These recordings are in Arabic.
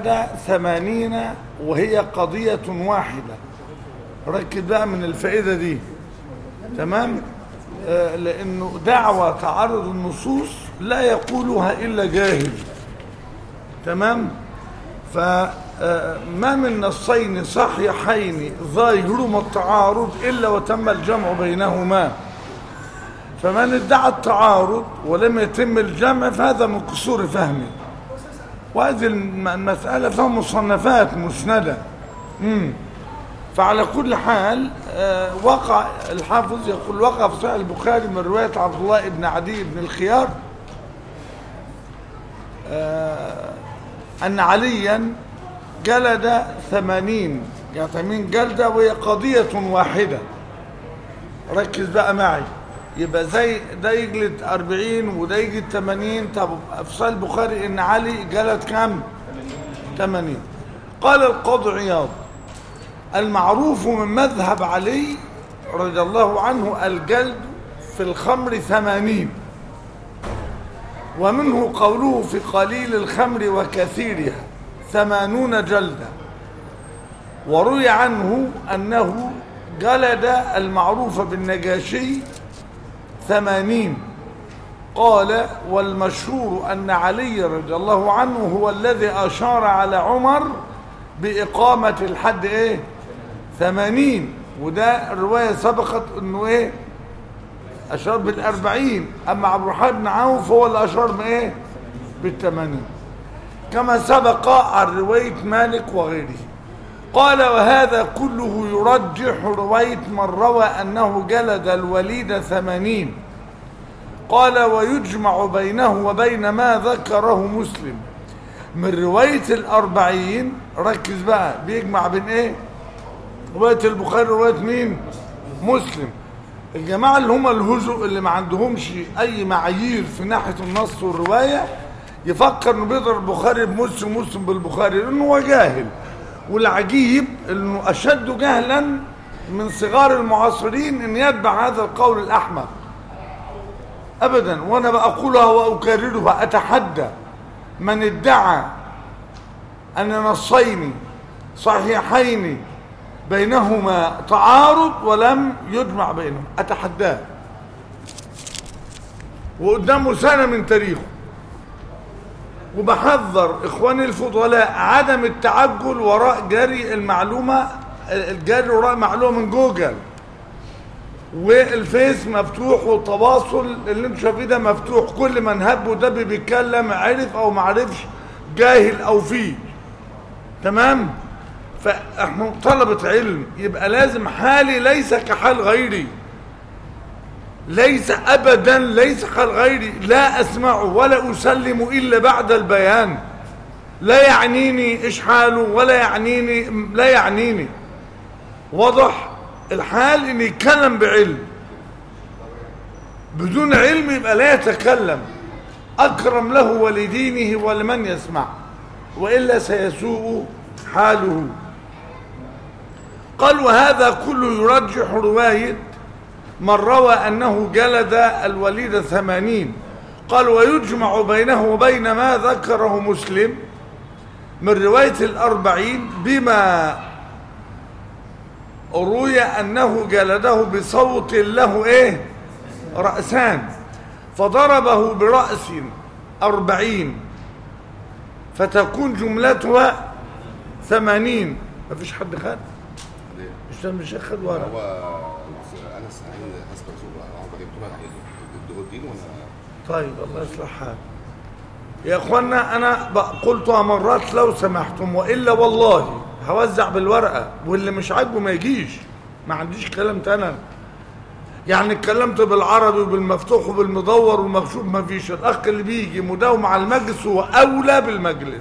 جلد 80 وهي قضية واحدة. ركز بقى من الفائدة دي، تمام؟ لأنه دعوة تعارض النصوص لا يقولها إلا جاهل، تمام؟ فما من نصين صحيحين ظاهرهما التعارض إلا وتم الجمع بينهما، فمن ادعى التعارض ولم يتم الجمع فهذا من قصور فهمه. وهذه المسألة فيها مصنفات مسندة. فعلى كل حال وقع الحافظ يقول وقع في صحيح البخاري من رواية عبد الله بن عدي بن الخيار أن عليا جلد 80 جلدة وهي قضية واحدة. ركز بقى معي، يبقى زي ده يجلد 40 وده يجلد 80. طب في صحيح البخاري ان علي جلد كام؟ 80. قال القاضي عياض المعروف من مذهب علي رضي الله عنه الجلد في الخمر 80، ومنه قوله في قليل الخمر وكثيرها 80 جلدة. وروي عنه أنه جلد المعروف بالنجاشي 80. قال والمشهور أن علي رضي الله عنه هو الذي أشار على عمر بإقامة الحد إيه 80. وده الرواية سبقت أنه أشار بال40، أما عبد الرحمن بن عوف هو اللي أشار بإيه بال80 كما سبق عن رواية مالك وغيره. قال وهذا كله يرجح رواية من روى أنه جلد الوليد 80. قال ويجمع بينه وبين ما ذكره مسلم من رواية 40. ركز بقى، بيجمع بين ايه؟ رواية البخاري ورواية مين؟ مسلم. الجماعة اللي هم الهزء اللي ما عندهمش اي معايير في ناحية النص والرواية يفكر انه بيضرب البخاري بمسلم ومسلم بالبخاري لانه هو جاهل. والعجيب انه اشد جهلا من صغار المعاصرين ان يتبع هذا القول الاحمق ابدا. وانا بقولها واكررها، اتحدى من ادعى ان نصين صحيحين بينهما تعارض ولم يجمع بينهم، اتحداه وقدامه سنة من تاريخه. وبحذر اخواني الفضلاء عدم التعجل وراء جري المعلومة، الجري وراء معلومة من جوجل والفيس مفتوح والتواصل اللي انتوا شايفين ده مفتوح. كل من هب ودب بيتكلم عرف او معرفش، جاهل او فيه، تمام؟ فاحنا طلبة علم يبقى لازم حالي ليس كحال غيري، ليس ابدا ليس حال غيري. لا اسمعه ولا اسلم الا بعد البيان. لا يعنيني ايش حاله ولا يعنيني، لا يعنيني. واضح الحال ان يتكلم بعلم، بدون علم يبقى لا يتكلم. اكرم له ولدينه ولمن يسمع، والا سيسوء حاله. قال وهذا كله يرجح رواية من روى أنه جلد الوليد 80. قال ويجمع بينه وبين ما ذكره مسلم من رواية 40 بما روي أنه جلده بصوت له رأسان، فضربه برأس 40 فتكون جملتها 80. مفيش حد خد؟ مش خد ورا. هو انا سعيد حسب رسول الله جبتوها الدين ولا؟ طيب الله يصلح حالك يا اخوانا. انا قلتها مرات لو سمحتم، والا والله هوزع بالورقه واللي مش عاجبه ما يجيش. ما عنديش كلام تاني يعني. اتكلمت بالعربي وبالمفتوح وبالمدور والمكشوف، ما فيش. الاخ اللي بيجي مداوم على المجلس هو اولى بالمجلس.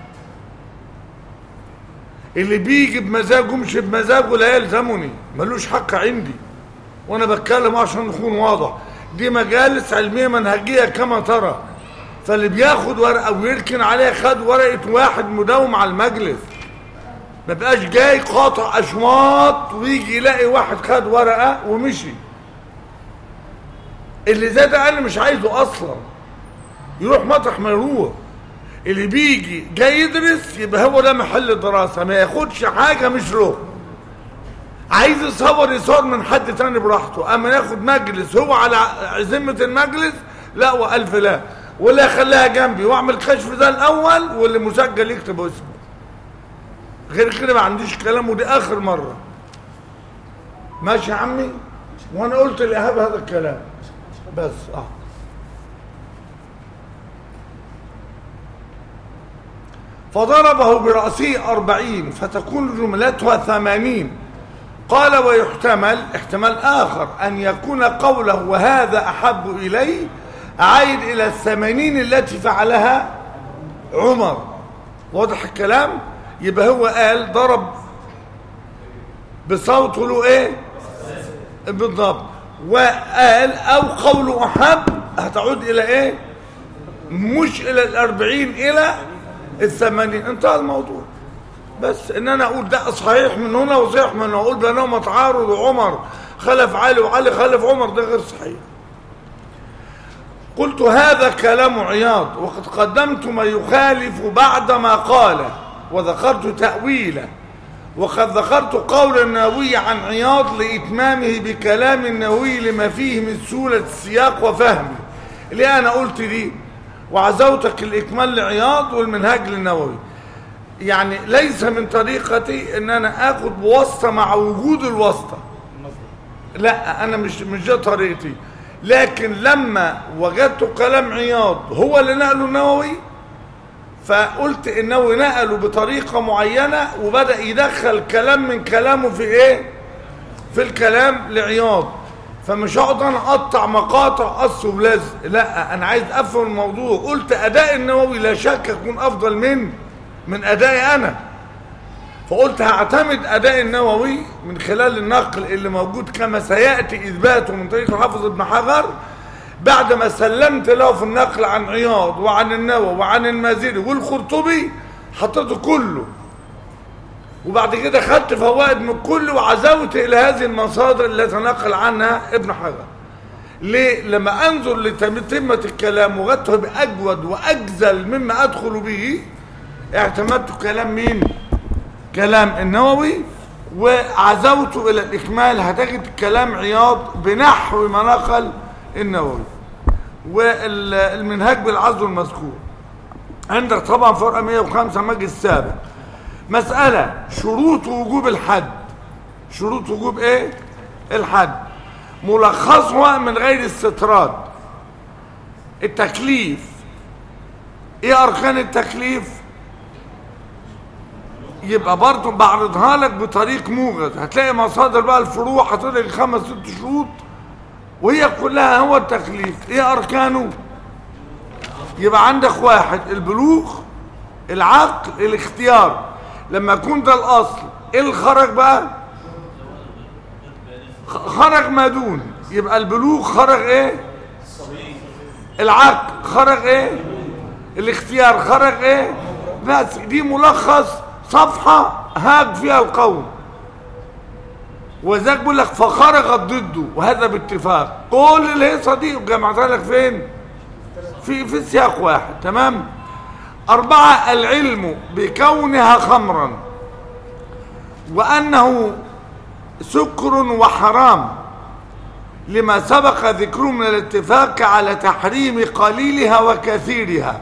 اللي بيجي بمزاجه مش بمزاجه لا يلزمني، ملوش حق عندي. وانا بتكلم عشان نكون واضح، دي مجالس علميه منهجيه كما ترى. فاللي بياخد ورقه ويركن عليها خد ورقه واحد مداوم على المجلس، ما بقاش جاي قاطع اشواط ويجي يلاقي واحد خد ورقه ومشي. اللي زي ده انا مش عايزه اصلا، يروح مطرح ما يروح. اللي بيجي جاي يدرس يبقى هو ده محل دراسة، ما ياخدش حاجة مش له. عايز يصور من حد تاني براحته، اما ياخد مجلس هو على ذمة المجلس لا والف لا، ولا يخليها جنبي واعمل كشف ده الاول واللي مسجل يكتب اسمه. غير كده ما عنديش كلام، ودي اخر مرة. ماشي يا عمي؟ وانا قلت لايهاب هذا الكلام بس. فضربه برأسه 40 فتكون جملتها 80. قال ويحتمل احتمال آخر أن يكون قوله وهذا أحب إلي عائد إلى 80 التي فعلها عمر. واضح الكلام؟ يبقى هو قال ضرب بصوته له ايه بالضبط، وقال او قوله أحب هتعود إلى ايه، مش إلى 40 إلى 80. انتهى الموضوع. بس ان انا اقول ده صحيح من هنا وصحيح من هنا، اقول بينهما تعارض وعمر خلف علي وعلي خلف عمر، ده غير صحيح. قلت هذا كلام عياض، وقد قدمت ما يخالف بعد ما قال وذكرت تأويله، وقد ذكرت قول النووي عن عياض لإتمامه بكلام النووي لما فيه من سهولة السياق وفهمه. ليه انا قلت دي؟ وعزوتك الإكمال لعياض والمنهاج للنووي. يعني ليس من طريقتي ان انا اخد بواسطة مع وجود الواسطة، لا انا مش ده طريقتي. لكن لما وجدت كلام عياض هو اللي نقله النووي، فقلت النووي نقله بطريقة معينة وبدأ يدخل كلام من كلامه في ايه، في الكلام لعياض. فمش هقعد انا اقطع مقاطع قص ولزق، لا انا عايز افهم الموضوع. قلت اداء النووي لا شك يكون افضل من ادائي انا، فقلت هعتمد اداء النووي من خلال النقل اللي موجود كما سياتي اثباته من طريق حافظ ابن حجر بعد ما سلمت له في النقل عن عياض وعن النووي وعن المازري والقرطبي، حطيته كله وبعد كده خدت فوائد من كله وعزوت الى هذه المصادر التي نقل عنها ابن حجر. ليه؟ لما انظر لتتمة الكلام وغدته باجود واجزل مما ادخل به، اعتمدت كلام مين؟ كلام النووي، وعزوت الى الاكمال. هتجد كلام عياض بنحو ما نقل النووي. والمنهاج بالعزو المذكور عندك طبعا فرقه 105 مجلس سابق. مسألة شروط وجوب الحد. شروط وجوب ايه؟ الحد. ملخصها من غير استطراد. التكليف. ايه اركان التكليف؟ يبقى برضه بعرضها لك بطريق موجز. هتلاقي مصادر بقى الفروع هتلاقي 5 6 شروط وهي كلها هو التكليف. ايه اركانه؟ يبقى عندك 1 البلوغ، العقل، الاختيار. لما يكون ده الاصل، ايه اللي خرج بقى؟ خرج ما دون. يبقى البلوغ خرج ايه؟ العقل خرج ايه؟ الاختيار خرج ايه؟ بس دي ملخص صفحة هاج فيها القوم. وذاك بيقول لك فخرجت ضده، وهذا باتفاق. كل الهيصة دي جمعتها لك فين؟ في سياق واحد. تمام. 4 العلم بكونها خمرا وأنه سكر وحرام لما سبق ذكره من الاتفاق على تحريم قليلها وكثيرها.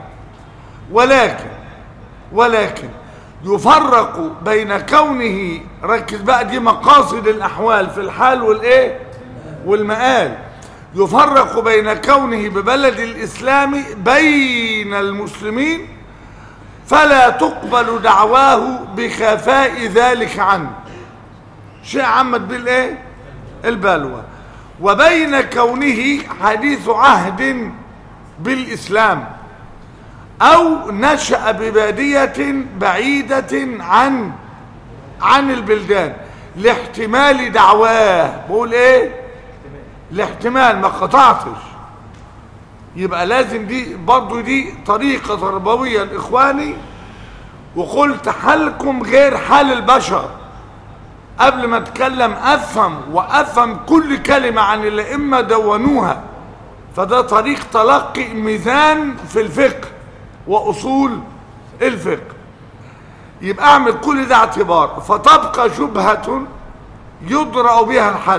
ولكن يفرق بين كونه، ركز بقى دي مقاصد الأحوال في الحال والإيه والمآل، يفرق بين كونه ببلد الإسلام بين المسلمين فلا تقبل دعواه بخفاء ذلك عنه، شيء عمد بالايه البلوى، وبين كونه حديث عهد بالإسلام أو نشأ ببادية بعيدة عن البلدان لاحتمال دعواه. بقول ايه؟ لاحتمال، ما قطعتش. يبقى لازم دي برضو دي طريقة تربوية الإخواني. وقلت حالكم غير حال البشر. قبل ما اتكلم افهم كل كلمة عن الائمة دونوها. فده طريق تلقي ميزان في الفقه وأصول الفقه. يبقى اعمل كل ده اعتبار، فتبقى شبهة يدرأ بها الحد.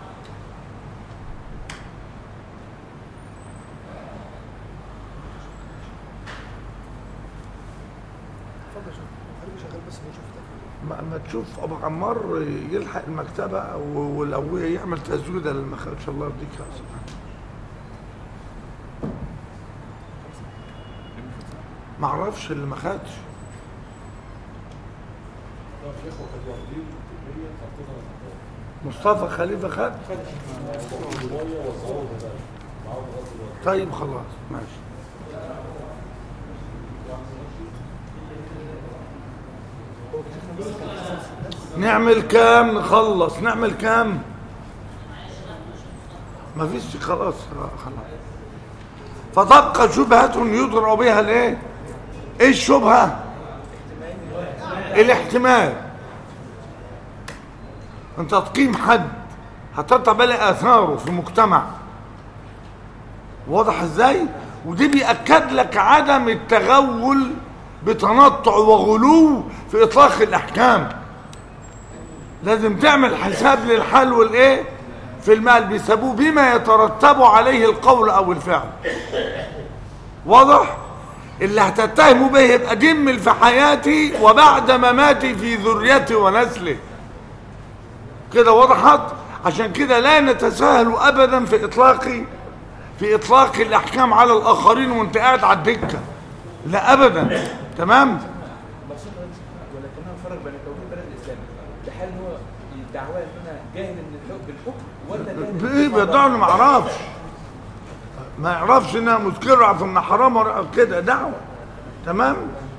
ما تشوف ابو عمار يلحق المكتبه ولو يعمل تزويده للمخارج ان شاء الله يرضيك يا سبحان. ما اعرفش اللي ما خدش. مصطفى خليفه خد. طيب خلاص ماشي. نعمل كام نخلص؟ نعمل كام؟ ما فيش خلاص. فتبقى شبهة يدرأ بها الايه؟ ايه الشبهة؟ الاحتمال. انت تقيم حد هتتبع اثاره في المجتمع، واضح ازاي؟ ودي بيأكد لك عدم التغول بتنطع وغلو في اطلاق الاحكام. لازم تعمل حساب للحال والايه في المال، بيسبوه بما يترتب عليه القول او الفعل. واضح؟ اللي هتتهموا به يبقى دمل في حياتي وبعد مماتي في ذريتي ونسلي. كده وضحت؟ عشان كده لا نتساهل ابدا في اطلاق الاحكام على الاخرين وانت قاعد على الدكه، لا ابدا. تمام؟ ولكنها فرق بين توحيد البلد الاسلامي بحال ان هو الدعوه ان انا جاهل بالحكم ولا بايه بيدعوا؟ ما يعرفش انها مسكره في ان حرام كده دعوه. تمام؟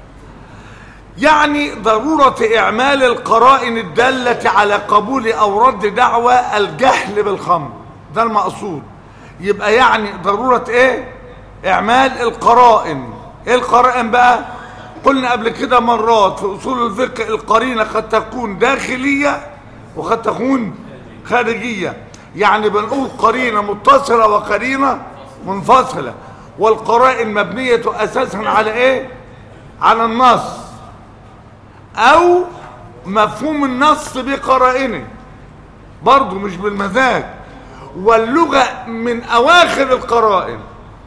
يعني ضروره اعمال القرائن الداله على قبول او رد دعوى الجهل بالخمر، ده المقصود. يبقى يعني ضروره ايه؟ اعمال القرائن. ايه القرائن بقى؟ قلنا قبل كده مرات في اصول الفقه القرينه قد تكون داخليه وقد تكون خارجيه. يعني بنقول قرينه متصله وقرينه منفصله، والقرائن مبنيه اساسا على ايه؟ على النص او مفهوم النص بقرائنه، برضه مش بالمزاج. واللغه من اواخر القرائن.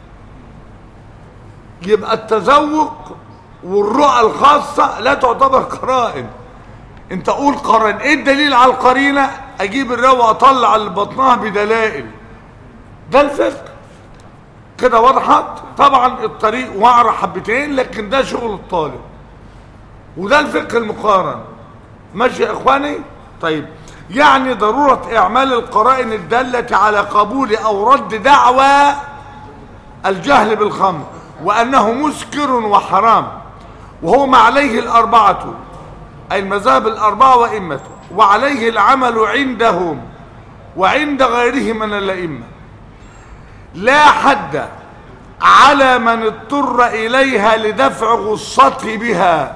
يبقى التذوق والرؤى الخاصة لا تعتبر قرائن. انت قول قرن، ايه الدليل على القرينة؟ اجيب الرؤى اطلع اللي بطنها بدلائل. ده الفقه. كده وضحت؟ طبعا الطريق وعرة حبتين، لكن ده شغل الطالب وده الفقه المقارن. ماشي يا اخواني؟ طيب، يعني ضرورة اعمال القرائن الدالة على قبول او رد دعوى الجهل بالخمر وانه مسكر وحرام، وهو ما عليه الاربعة، اي المذاهب الاربعة وائمته، وعليه العمل عندهم وعند غيرهم من الائمة. لا حد على من اضطر اليها لدفع غصته بها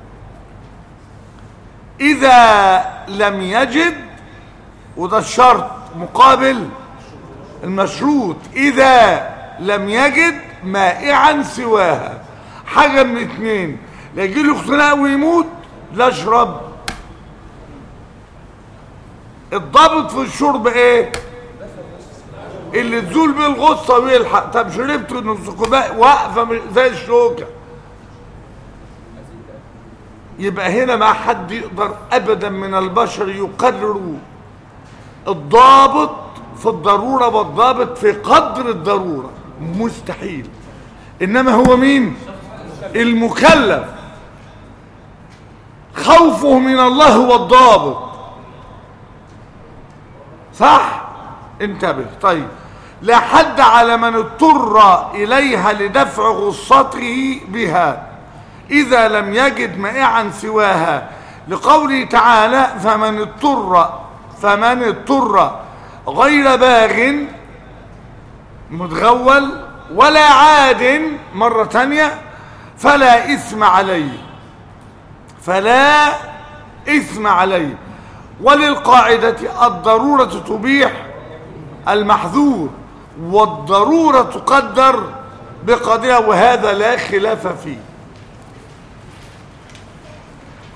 اذا لم يجد، وده الشرط مقابل المشروط، اذا لم يجد مائعا سواها. حاجة من اتنين، لا يجيله اختناق ويموت، لا اشرب. الضابط في الشرب ايه؟ اللي تزول بيه الغصة ويلحق. طب شربت نص كوبايه واقفة زي الشوكة، يبقى هنا ما حد يقدر ابدا من البشر يقرر الضابط في الضرورة والضابط في قدر الضرورة، مستحيل. انما هو مين؟ المكلف. خوفه من الله هو الضابط. صح؟ انتبه. طيب، لا حد على من اضطر اليها لدفع غصته بها اذا لم يجد مائعا سواها، لقوله تعالى فمن اضطر غير باغ متغول ولا عاد، مرة تانية، فلا إثم عليه. وللقاعدة الضرورة تبيح المحذور، والضرورة تقدر بقدرها، وهذا لا خلاف فيه.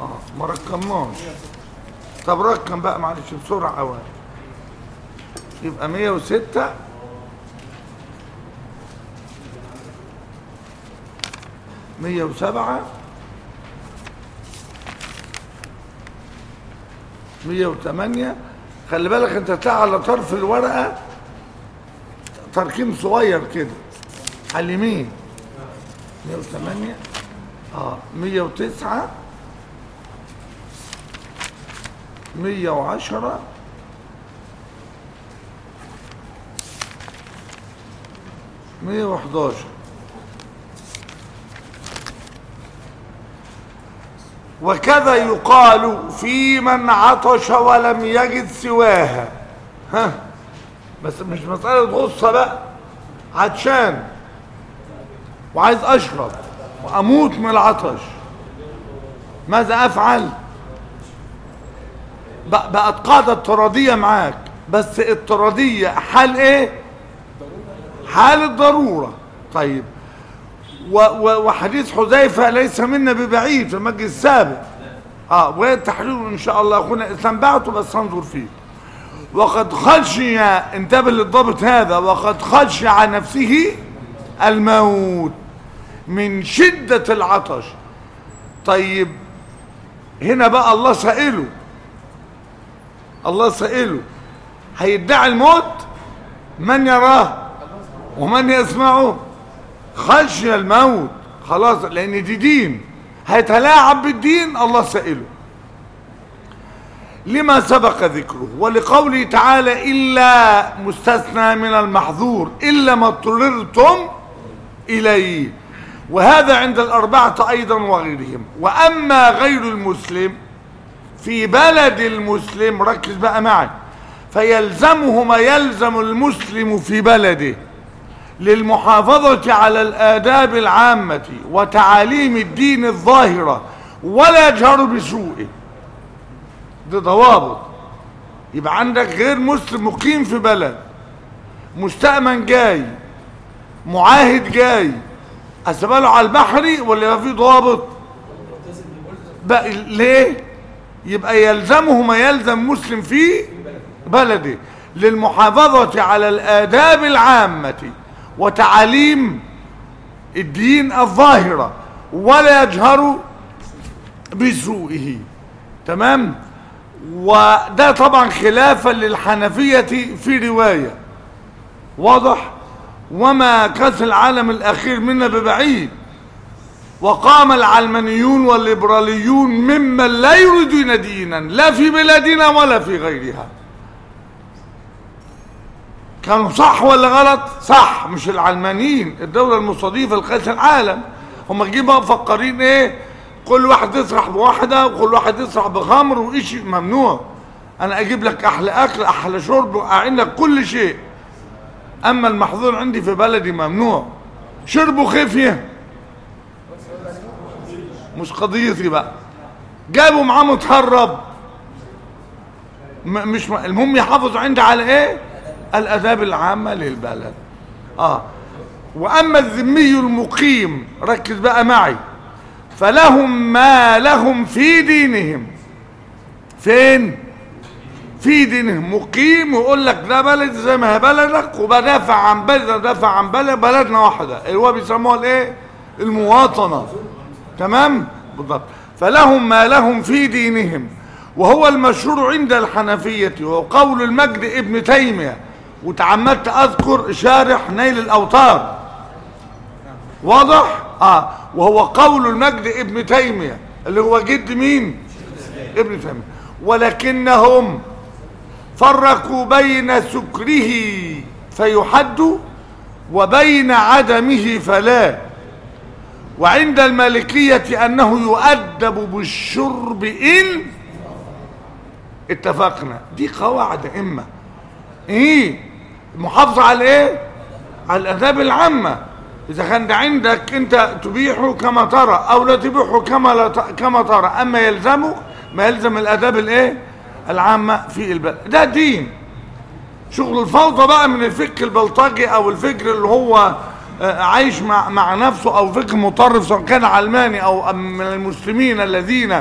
ما رقمناش. طب رقم بقى معلش بسرعة أوي. يبقى 106 107 108. خلي بالك انت تلاقي على طرف الورقة تركيم صغير كده على اليمين. 108 109 110 111. وكذا يقال في من عطش ولم يجد سواها. بس مش مسألة غصة بقى، عطشان وعايز أشرب وأموت من العطش، ماذا أفعل؟ بقت قاعدة اضطرادية معاك، بس اضطرادية حال إيه؟ حال الضرورة. طيب وحديث حذيفة ليس منا ببعيد في المجلس السابق والتحرير ان شاء الله اخونا الاسلام بعته بس هنظر فيه. وقد خشي، انتبه للضابط هذا، وقد خشي على نفسه الموت من شدة العطش. طيب هنا بقى الله سائله هيدعي الموت، من يراه ومن يسمعه؟ خشي الموت خلاص، لان دي دين هيتلاعب بالدين. الله سائله لما سبق ذكره، ولقوله تعالى إلا مستثنى من المحظور إلا ما اضطررتم إليه، وهذا عند الأربعة أيضا وغيرهم. وأما غير المسلم في بلد المسلم، ركز بقى معي، فيلزمه ما يلزم المسلم في بلده للمحافظة على الآداب العامة وتعاليم الدين الظاهرة ولا يجهر بسوءه. دي ضوابط. يبقى عندك غير مسلم مقيم في بلد، مستأمن جاي، معاهد جاي، أسباله على البحري ولا يبقى فيه ضوابط؟ بقى ليه؟ يبقى يلزمه ما يلزم مسلم في بلده للمحافظة على الآداب العامة وتعاليم الدين الظاهرة ولا يجهر بسوءه. تمام؟ وده طبعا خلافا للحنفية في رواية، واضح؟ وما كاس العالم الأخير منا ببعيد. وقام العلمانيون والليبراليون ممن لا يريدون دينا لا في بلادنا ولا في غيرها. كانوا صح ولا غلط؟ صح. مش العلمانيين، الدولة المستضيفة لكأس العالم، هم جيبوا مفكرين ايه؟ كل واحد يسرح بواحدة وكل واحد يسرح بخمر وإشي ممنوع. انا اجيب لك احلى اكل احلى شرب واعين لك كل شيء، اما المحظور عندي في بلدي ممنوع. شربوا خفية مش قضيتي بقى، جابوا معاه متهرب مش المهم يحافظوا عندي على ايه؟ الآداب العامة للبلد. وأما الذمي المقيم، ركز بقى معي، فلهم ما لهم في دينهم. فين؟ في دينهم. مقيم ويقول لك ده بلد زي ما هي بلدك، وبدافع عن بلد، دافع عن بلد، بلدنا واحدة اللي هو بيسموها الايه؟ المواطنة. تمام؟ بالضبط. فلهم ما لهم في دينهم، وهو المشهور عند الحنفية، وهو قول المجد ابن تيمية، وتعمدت اذكر شارح نيل الاوطار، واضح؟ وهو قول المجد ابن تيمية اللي هو جد مين؟ ابن تيمية. ولكنهم فرقوا بين سكره فيحد وبين عدمه فلا. وعند المالكية انه يؤدب بالشرب ان اتفقنا. دي قواعد ائمة ايه؟ محافظة على ايه؟ على الآداب العامة. اذا كان ده عندك انت تبيحه كما ترى او لا تبيحه كما ترى، اما يلزمه ما يلزم الآداب الايه؟ العامة في البلد. ده دين. شغل الفوضى بقى من الفكر البلطجي او الفكر اللي هو عايش مع نفسه، او فكر مطرف سواء كان علماني او من المسلمين الذين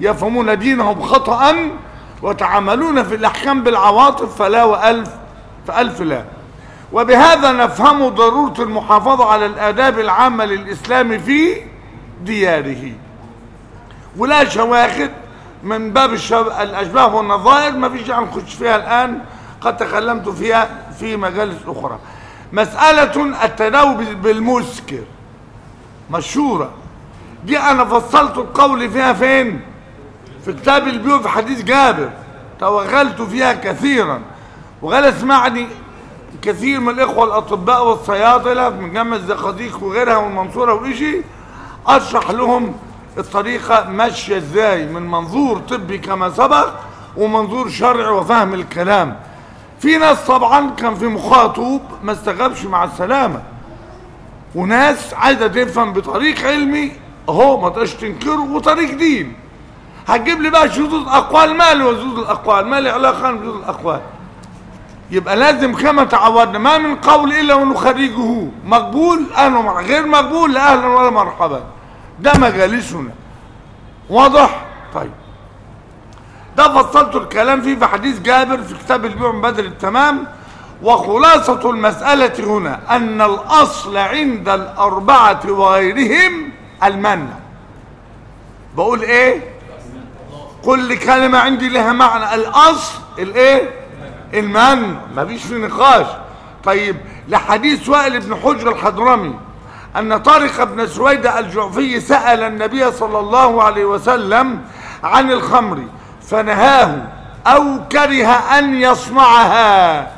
يفهمون دينهم خطأ ويتعاملون في الأحكام بالعواطف فلا وألف فألف لا. وبهذا نفهم ضرورة المحافظة على الآداب العامة للإسلام في دياره، ولا شواخد من باب الأشباه والنظائر ما فيش عن نخش فيها الآن، قد تكلمت فيها في مجالس أخرى. مسألة التداوي بالمسكر مشهورة، دي أنا فصلت القول فيها فين؟ في كتاب البيوع في حديث جابر، توغلت فيها كثيرا، وقال اسمعني كثير من الإخوة الأطباء والصيادلة من جامعة الزقازيق وغيرها والمنصورة وإشي، أشرح لهم الطريقة ماشية ازاي من منظور طبي كما سبق ومنظور شرعي وفهم الكلام. في ناس طبعا كان في مخاطب ما استجابش مع السلامة، وناس عايزة تفهم بطريق علمي اهو ما تقدرش تنكره وطريق دين. هتجيب لي بقى شذوذ اقوال، مالي وشذوذ الاقوال، مالي علاقة بشذوذ الاقوال. يبقى لازم كما تعودنا ما من قول الا ونخرجه مقبول اهلا غير مقبول لا اهلا ولا مرحبا، ده مجالسنا واضح. طيب ده فصلت الكلام فيه في حديث جابر في كتاب البيوع من بدر التمام. وخلاصة المسألة هنا أن الأصل عند الأربعة وغيرهم المنع. بقول إيه؟ كل كلمة عندي لها معنى. الأصل الإيه؟ المنع، مفيش في نقاش. طيب لحديث وائل بن حجر الحضرمي أن طارق بن سويد الجعفي سأل النبي صلى الله عليه وسلم عن الخمر فنهاه أو كره أن يصنعها،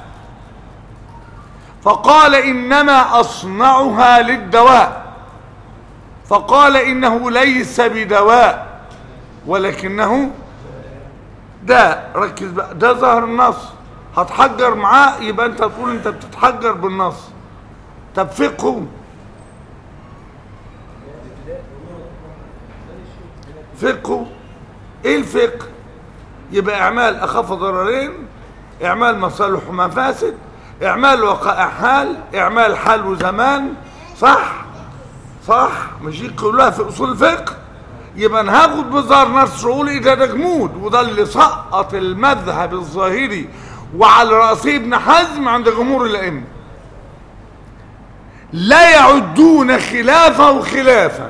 فقال إنما أصنعها للدواء، فقال إنه ليس بدواء ولكنه ده. ركز بقى، ده ظهر النص، هتحجر معاه يبقى أنت تقول أنت بتتحجر بالنص. طب فقه، فقه ايه الفقه؟ يبقى اعمال اخف ضررين، اعمال مصالح ومفاسد، اعمال وقائع حال، اعمال حال وزمان. صح مش دي كلها في اصول الفقه. يبقى انا هاخد بظهر نص اقول ايه ده جمود، وده اللي سقط المذهب الظاهري وعلى راسه ابن حزم عند جمهور الائمه، لا يعدون خلافه خلافا.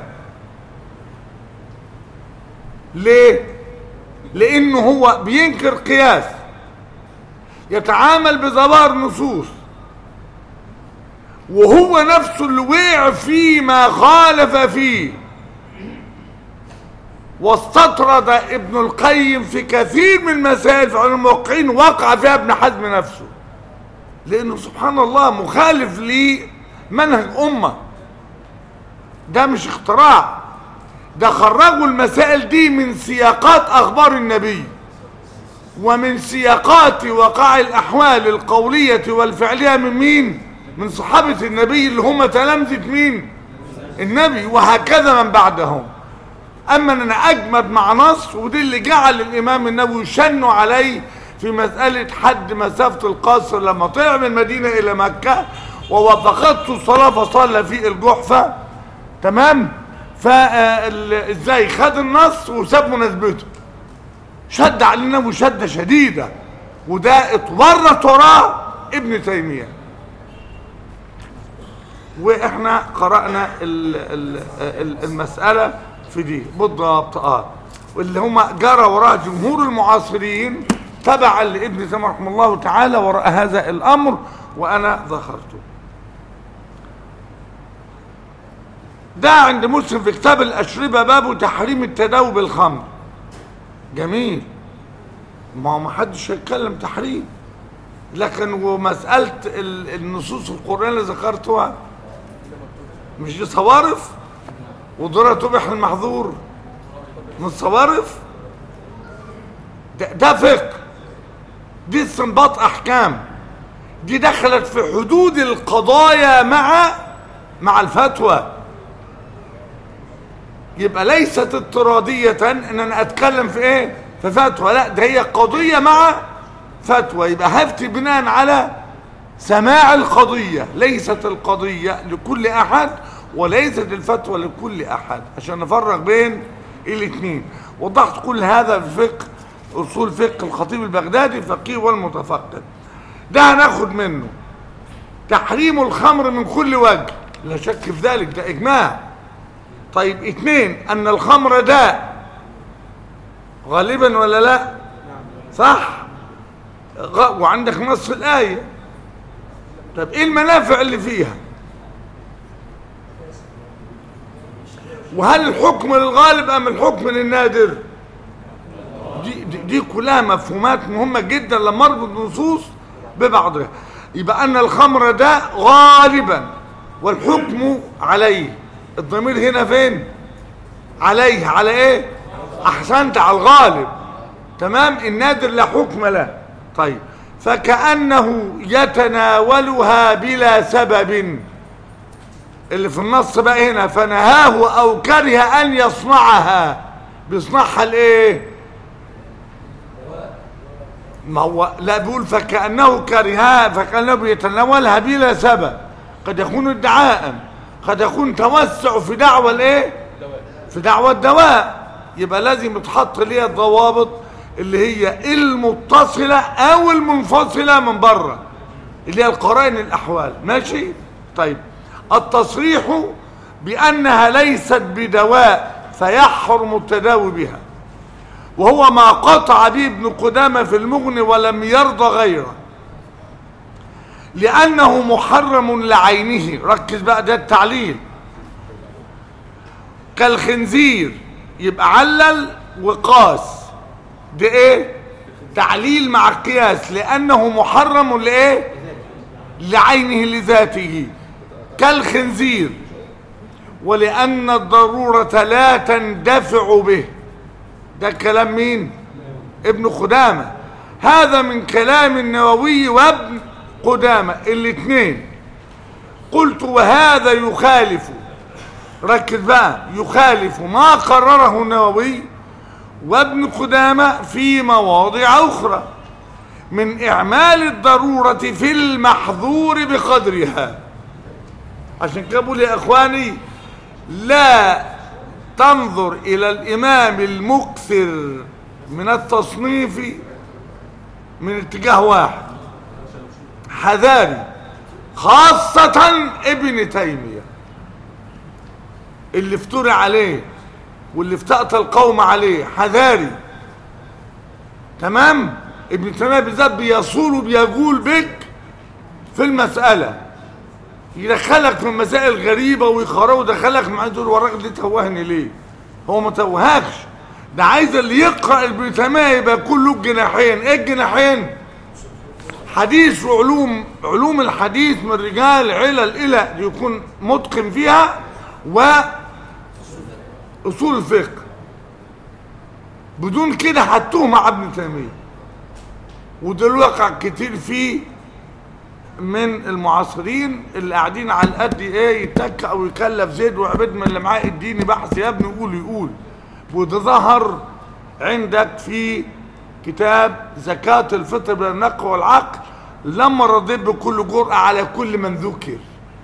ليه؟ لانه هو بينكر قياس، يتعامل بظواهر نصوص، وهو نفسه اللي وقع فيما خالف فيه. واستطرد ابن القيم في كثير من المسائل في علم الموقعين وقع فيها ابن حزم نفسه، لانه سبحان الله مخالف لمنهج امه. ده مش اختراع، ده خرجوا المسائل دي من سياقات اخبار النبي ومن سياقات وقائع الاحوال القولية والفعلية من مين؟ من صحابة النبي اللي هم تلامذة مين؟ النبي، وهكذا من بعدهم. اما ان انا اجمد مع نص، ودي اللي جعل الامام النووي يشنوا عليه في مسألة حد مسافة القصر لما طلع من المدينة الى مكة ووافقته الصلاة فصلى في الجحفة. تمام؟ فازاي خد النص وساب مناسبته، شد علينا وشدة شديدة، وده اتورط وراه ابن تيمية. واحنا قرأنا المسألة في دي بالضبط، واللي هم جرى وراء جمهور المعاصرين تبعا لابن تيمية رحمه الله تعالى وراء هذا الامر، وانا ذكرته. ده عند مسلم في كتاب الأشربة باب تحريم التداوي بالخمر. جميل، ما حدش هيتكلم تحريم، لكن ومسألة النصوص القرآن اللي ذكرتها مش دي صوارف؟ وضرر تبح المحظور من الصوارف. ده فقه، دي استنباط أحكام، دي دخلت في حدود القضايا مع الفتوى. يبقى ليست اضطرادية ان انا اتكلم في ايه؟ في فتوى، لا ده هي قضية مع فتوى. يبقى هفتي بناء على سماع القضية، ليست القضية لكل احد وليست الفتوى لكل احد، عشان نفرق بين الاثنين. وضحت كل هذا في فقه اصول فقه الخطيب البغدادي فقيه والمتفقه. ده هناخد منه تحريم الخمر من كل وجه، لا شك في ذلك، ده اجماع. طيب 2 ان الخمر داء غالبا ولا لا؟ صح؟ وعندك نص الايه. طب ايه المنافع اللي فيها؟ وهل الحكم للغالب ام الحكم للنادر؟ دي كلها مفهومات مهمه جدا لما اربط النصوص ببعضها. يبقى ان الخمر ده غالبا والحكم عليه. الضمير هنا فين؟ عليه. على ايه؟ احسنت، على الغالب. تمام. النادر لا حكم له. طيب فكأنه يتناولها بلا سبب، اللي في النص بقى هنا فنهاه او كره ان يصنعها. بيصنعها لايه؟ ما هو لا بيقول فكأنه كرهها، فكأنه بيتناولها بلا سبب. قد يكون ادعاء، قد يكون توسع في دعوة الايه؟ في دعوة الدواء. يبقى لازم يتحط ليها الضوابط اللي هي المتصلة او المنفصلة من بره، اللي هي القرائن الاحوال. ماشي؟ طيب التصريح بانها ليست بدواء فيحرم التداوي بها، وهو ما قطع به ابن قدامة في المغني ولم يرضى غيره، لأنه محرم لعينه. ركز بقى، ده التعليل. كالخنزير، يبقى علل وقاس. ده ايه؟ تعليل مع القياس، لأنه محرم لإيه؟ لعينه لذاته كالخنزير، ولأن الضرورة لا تندفع به. ده كلام مين؟ ابن قدامة. هذا من كلام النووي وابن قدامة الاثنين. قلت وهذا يخالف، ركز بقى، يخالف ما قرره النووي وابن قدامة في مواضع أخرى من إعمال الضرورة في المحظور بقدرها. عشان كده بقول يا إخواني لا تنظر إلى الإمام المكثر من التصنيف من اتجاه واحد، حذاري، خاصة ابن تيمية اللي افترى عليه واللي افتأت القوم عليه، حذاري. تمام؟ ابن تيمية بالذات بيصول وبيقول بك في المسألة، يدخلك في مسائل غريبة ويخرج ودخلك معاه تقول والراجل ده توهني ليه؟ هو ما توهكش، ده عايز اللي يقرأ ابن تيمية يبقى كله جناحين. ايه الجناحين؟ حديث وعلوم، علوم الحديث من رجال علل إلى يكون متقن فيها، وأصول الفقه. بدون كده هتوه مع ابن تيمية، وده الواقع كتير فيه من المعاصرين اللي قاعدين على القد ايه يتك او يكلف زيد وعبد من اللي معاه اديني بحث يا ابني يقول. وده ظهر عندك في كتاب زكاة الفطر بالنقل والعقل لما رديت بكل جرأة على كل من ذكر.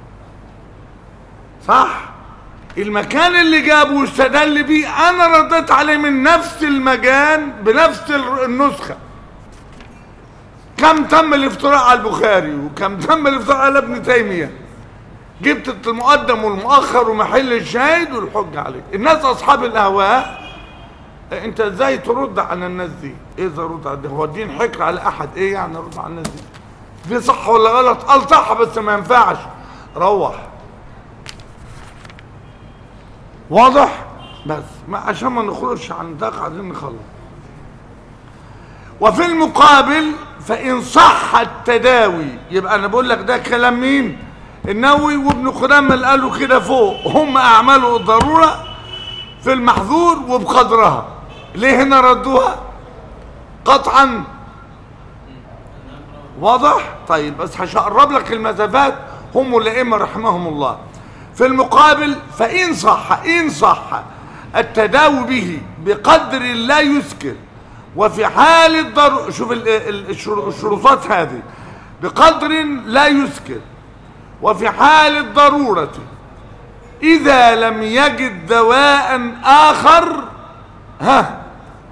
صح؟ المكان اللي جابه واستدل بيه انا رديت عليه من نفس المكان بنفس النسخة. كم تم الافتراء على البخاري وكم تم الافتراء على ابن تيمية. جبت المقدم والمؤخر ومحل الشاهد والحجة عليه. الناس اصحاب الاهواء انت ازاي ترد على الناس دي؟ ايه اذا رد على هو الدين حكر على احد؟ ايه يعني ارد على الناس دي؟ دي صح ولا غلط؟ قال صح بس ما ينفعش. روح. واضح؟ بس ما عشان ما نخرجش عن دقة عايزين نخلص. وفي المقابل فإن صح التداوي، يبقى أنا بقول لك ده كلام مين؟ النووي وابن قدامة اللي قالوا كده فوق، هم أعملوا الضرورة في المحظور وبقدرها. ليه هنا ردوها؟ قطعا. واضح؟ طيب بس هشقرب لك المسافات. هم الأئمة رحمهم الله. في المقابل فإن صح التداوي به بقدر لا يسكر، وفي حال الضرورة، شوف الشروطات هذه، بقدر لا يسكر، وفي حال الضرورة إذا لم يجد دواء آخر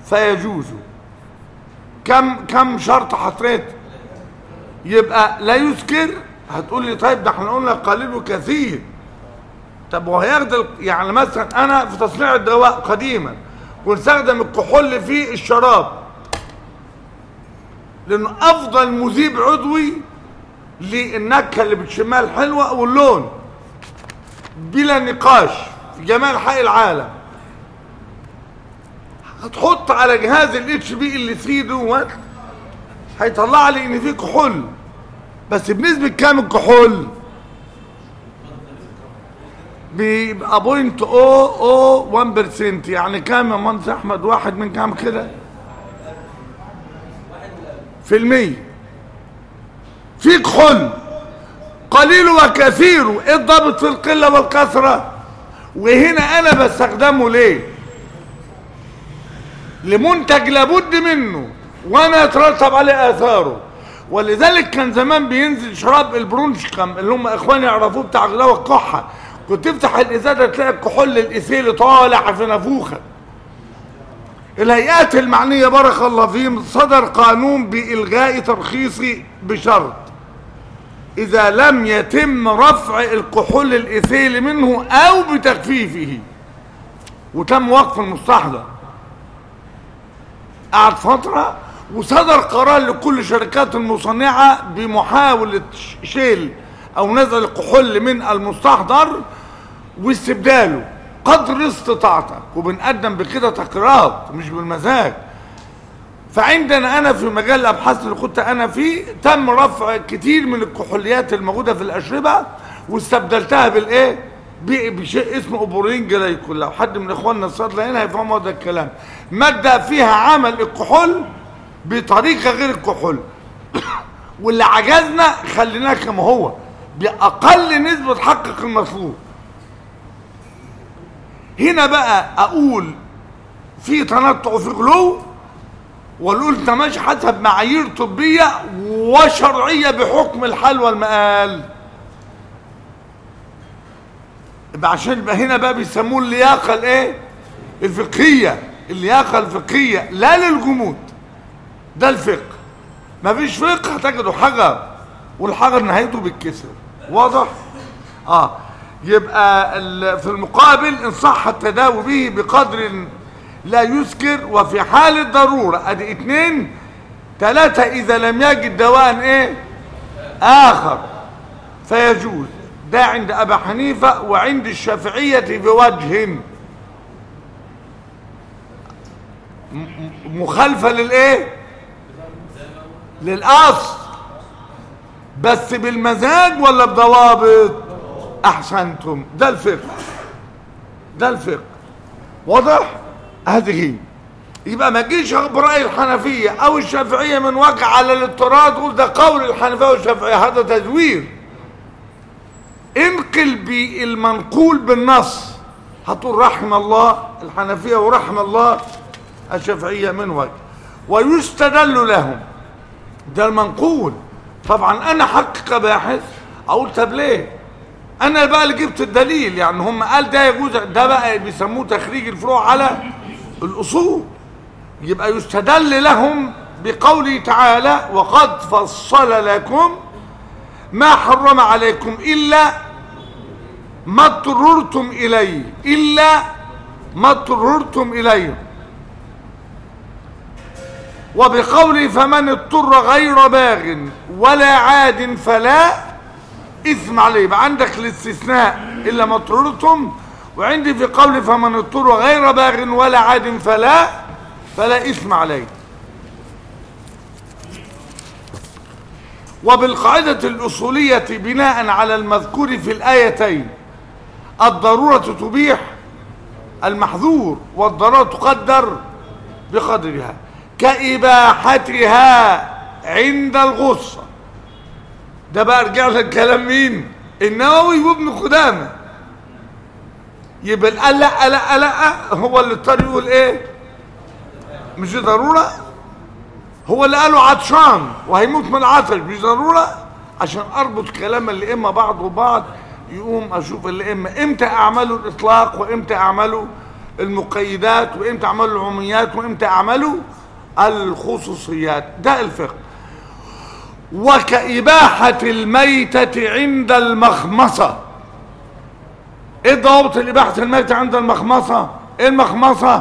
فيجوز. كم شرط حطيت؟ يبقى لا يسكر. هتقول لي طيب ده احنا قلنا قليل وكثير. طب وهياخد يعني مثلا انا في تصنيع الدواء قديما ونستخدم الكحول في الشراب لانه افضل مذيب عضوي للنكهه اللي بتشمها الحلوه واللون بلا نقاش في جميع انحاء العالم. هتحط على جهاز الاتش بي اللي فيه دوت هيطلع لي ان فيه كحول، بس بنسبه كام الكحول؟ بيبقى 0.001%. يعني كام يا مهندس احمد؟ واحد من كام كده في المية في كحول. قليل وكثير. ايه الضابط في القله والكثره؟ وهنا انا بستخدمه ليه؟ لمنتج لابد منه وانا يترتب عليه اثاره. ولذلك كان زمان بينزل شراب البرونشكم اللي هم اخواني يعرفوه بتاع غلاوه الكحه، كنت تفتح الازازه تلاقي الكحول الايثيلي طالع في نافوخك. الهيئات المعنيه بارك الله فيهم صدر قانون بالغاء ترخيصي بشرط اذا لم يتم رفع الكحول الايثيلي منه او بتخفيفه، وتم وقف المستحضر. قعد فتره وصدر قرار لكل شركات المصنعه بمحاوله شيل او نزل الكحول من المستحضر واستبداله قدر استطاعتك، وبنقدم بكده تقريرات مش بالمزاج. فعندنا انا في مجال الابحاث اللي كنت انا فيه تم رفع كتير من الكحوليات الموجوده في الاشربه واستبدلتها بالايه؟ بشيء اسمه اوبورين جلايكول. لو حد من اخواننا الصيدله هنا هيفهموا هذا الكلام. ماده فيها عمل الكحول بطريقه غير الكحول واللي عجزنا خليناه كما هو باقل نسبه تحقق المطلوب. هنا بقى اقول في تنطع في غلو، ونقول انت ماشي حسب معايير طبيه وشرعيه بحكم الحال والمآل. عشان يبقى هنا بقى بيسموه اللياقه الايه؟ الفقهيه. اللياقه الفقهيه لا للجمود. ده الفقه. مفيش فقه هتجده حجر، والحجر نهايته بالكسر. واضح؟ يبقى في المقابل ان صح التداوي به بقدر لا يسكر وفي حال الضروره. ادي 2. 3 اذا لم يجد دواء ايه؟ اخر فيجوز. ده عند ابي حنيفه وعند الشافعيه بوجه مخالفه للايه؟ للاصل، بس بالمزاج ولا بضوابط؟ احسنتم. ده الفقه. ده الفقه. واضح؟ هذه يبقى ما تجيش براي الحنفيه او الشافعيه من وقع على الاضطراد تقول ده قول الحنفيه والشافعيه، هذا تزوير. انقل بالمنقول بالنص هتقول رحم الله الحنفيه ورحم الله الشافعيه من وجه ويستدل لهم. ده المنقول. طبعا انا حقق باحث اقول طب ليه؟ انا بقى اللي جبت الدليل. يعني هم قال ده يجوز، ده بقى بيسموه تخريج الفروع على الاصول. يبقى يستدل لهم بقوله تعالى وقد فصل لكم ما حرم عليكم الا ما اضطررتم اليه، الا ما اضطررتم اليه. وبقوله فمن اضطر غير باغ ولا عاد فلا اثم عليه. يبقى عندك الاستثناء الا ما اضطررتم، وعندي في قول فمن اضطر غير باغ ولا عاد فلا اثم عليه. وبالقاعدة الأصولية بناء على المذكور في الآيتين الضرورة تبيح المحظور والضرورة تقدر بقدرها كإباحتها عند الغصة. ده بقى رجع لك كلام مين؟ النووي وابن قدامة. يبقى قال لا لا لا هو اللي اضطر يقول ايه؟ مش ضرورة. هو اللي قاله عطشان وهيموت من العطش مش ضرورة. عشان اربط كلام الائمة بعض وبعض يقوم اشوف الائمة امتى اعملوا الاطلاق وامتى اعملوا المقيدات وامتى اعملوا العموميات وامتى اعملوا الخصوصيات. ده الفقه. وكإباحة الميتة عند المخمصة. ايه ضوابط الإباحة الميتة عند المخمصة؟ ايه المخمصة؟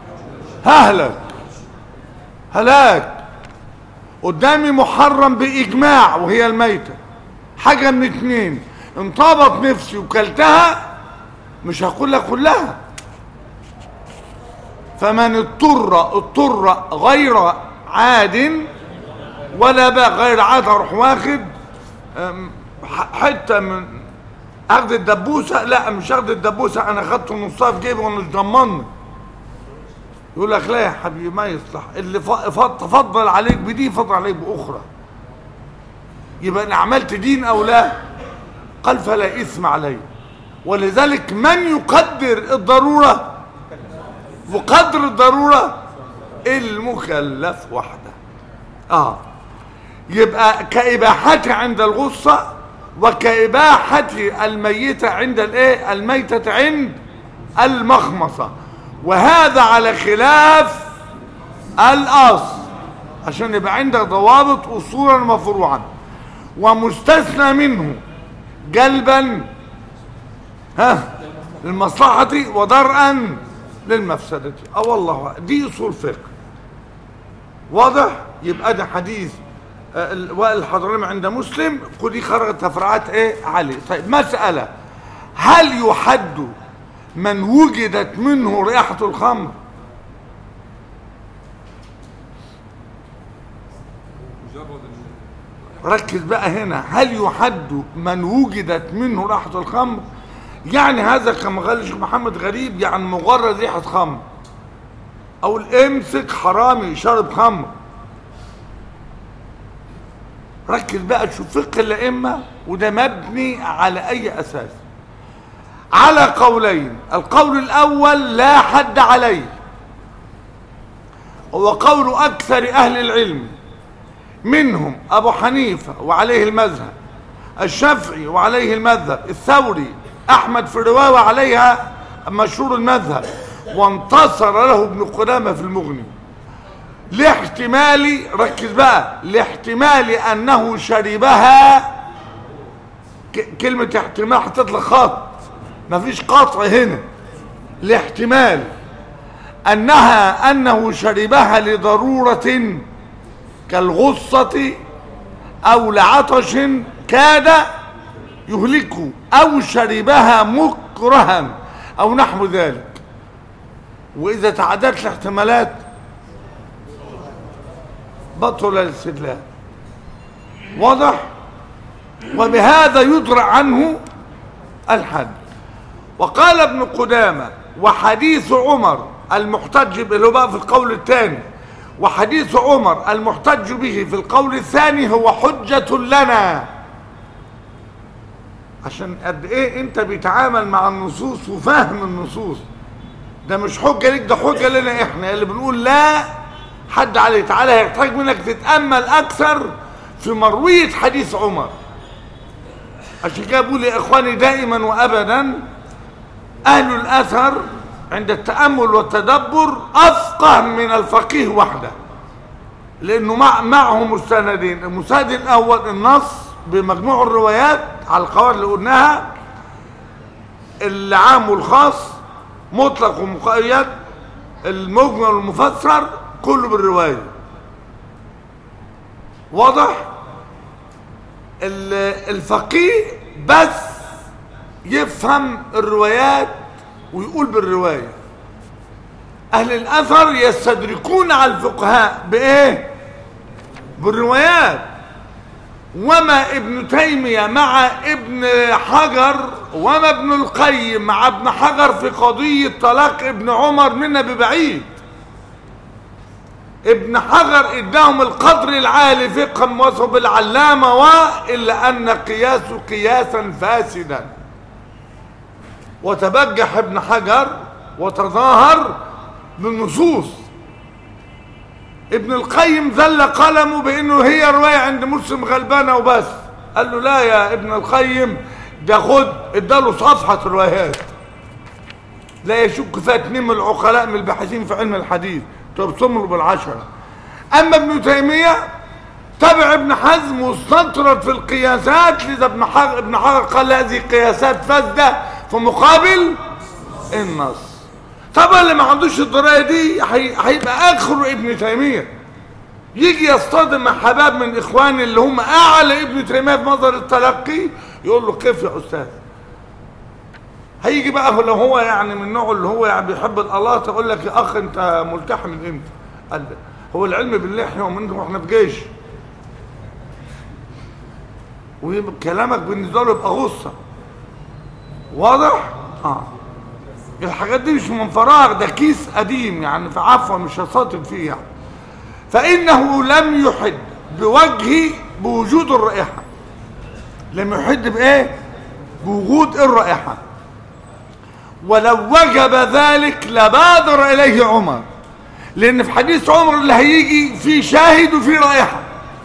هلاك قدامي محرم بإجماع وهي الميتة، حاجة من اتنين، انطابت نفسي وكلتها مش هقول لك كلها. فمن اضطر غير عاد ولا بقى غير عاد اروح واخد حته من اخد الدبوسه، لا مش اخد الدبوسه، انا خدته نصها في جيبي وانا مش ضمني. يقول لك لا يا حبيبي ما يصلح، اللي تفضل عليك بدي فضل عليك باخرى. يبقى انا عملت دين او لا؟ قال فلا اثم علي. ولذلك من يقدر الضروره؟ وقدر الضروره المكلف وحده. يبقى كإباحته عند الغصة وكإباحة الميتة عند الايه؟ الميتة عند المخمصة. وهذا على خلاف الأصل عشان يبقى عندك ضوابط أصولا وفروعا. ومستثنى منه جلبا للمصلحة ودرءا للمفسدة. والله دي أصول فقه واضح. يبقى ده حديث وائل الحضرمي عند مسلم، ودي خرجت تفرعات ايه عليه. طيب مسألة، هل يحد من وجدت منه رائحة الخمر؟ ركز بقى هنا، هل يحد من وجدت منه رائحة الخمر؟ يعني هذا كما قال الشيخ محمد غريب، يعني مجرد ريحة خمر، او الامسك حرامي شرب خمر. ركز بقى شوف فقه الائمه، وده مبني على اي اساس؟ على قولين. القول الاول لا حد عليه، هو قول اكثر اهل العلم، منهم ابو حنيفه وعليه المذهب، الشافعي وعليه المذهب، الثوري، احمد في الروايه وعليها مشهور المذهب، وانتصر له ابن قدامه في المغني. لاحتمال، ركز بقى، لاحتمال انه شربها. كلمة احتمال هتطلق خط، مفيش قطع هنا. لاحتمال انه شربها لضرورة كالغصة او لعطش كاد يهلكه، او شربها مكرها او نحو ذلك. واذا تعددت الاحتمالات بطل الاستدلال. واضح؟ وبهذا يدرع عنه الحد. وقال ابن قدامة: وحديث عمر المحتج به، اللي هو بقى في القول الثاني، وحديث عمر المحتج به في القول الثاني هو حجة لنا. عشان قد ايه انت بيتعامل مع النصوص وفهم النصوص. ده مش حجة ليك، ده حجة لنا احنا اللي بنقول لا حد عليه. تعالى هيحتاج منك تتأمل اكثر في مروية حديث عمر. عشان كده بقول يا اخواني دائما وابدا، اهل الاثر عند التأمل والتدبر افقه من الفقيه وحده، لانه معه مستندين. المستند الاول النص بمجموع الروايات على القواعد اللي قلناها، العام والخاص، مطلق ومقيد، المجمل والمفسر، كله بالرواية. واضح؟ الفقيه بس يفهم الروايات ويقول بالرواية. اهل الاثر يستدركون على الفقهاء بايه؟ بالروايات. وما ابن تيمية مع ابن حجر، وما ابن القيم مع ابن حجر في قضية طلاق ابن عمر منا ببعيد. ابن حجر اداهم القدر العالي فقها وصف بالعلامة، وإلا أن قياسه قياسا فاسدا. وتبجح ابن حجر وتظاهر بالنصوص. ابن القيم ذل قلمه بانه هي رواية عند مسلم غلبانة وبس. قال له لا يا ابن القيم، ده خد اداله صفحة روايات. لا يشك فيها 2 من العقلاء من الباحثين في علم الحديث تبصموا بالعشرة. اما ابن تيمية تبع ابن حزم واستطرد في القياسات، لذا ابن حجر قال هذه قياسات فاسدة في مقابل النص. طبعا اللي ما عندوش الدرايه دي هيبقى اخر ابن تيميه، يجي يصطدم مع حباب من اخواني اللي هم اعلى ابن تيميه في مصدر التلقي، يقول له كيف يا استاذ؟ هيجي بقى لو هو يعني من النوع اللي هو يعني بيحب الله، تقول لك يا اخ انت ملتحي من امتى؟ قال هو العلم باللحيه ومنكم واحنا في جيش، وكلامك بالنسبه له يبقى غصه. واضح؟ الحاجات دي مش من فراغ، ده كيس قديم يعني، فعفوا مش هصاطب فيه يعني. فإنه لم يحد بوجود الرائحة. لم يحد بإيه؟ بوجود الرائحة. ولو وجب ذلك لبادر إليه عمر، لأن في حديث عمر اللي هيجي فيه شاهد وفيه رائحة،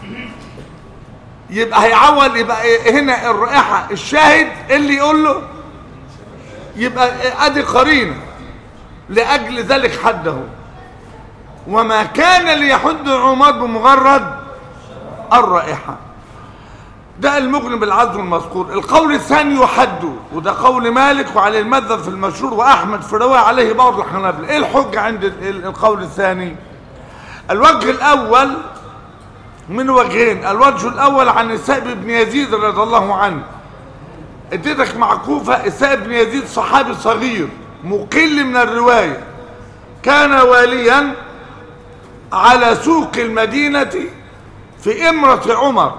يبقى هيعول، يبقى هنا الرائحة الشاهد اللي يقول له، يبقى ادي قرينه لاجل ذلك حده. وما كان ليحد عمر بمجرد الرائحه. ده المغني بالعزم المذكور. القول الثاني يحد، وده قول مالك وعليه المذهب في المشهور، واحمد في الروايه عليه بعض الحنابلة. ايه الحجه عند القول الثاني؟ الوجه الاول من وجهين. الوجه الاول عن السائب بن يزيد رضي الله عنه، اديتك معكوفة. السائب بن يزيد صحابي صغير مقل من الرواية، كان واليا على سوق المدينة في إمرة عمر،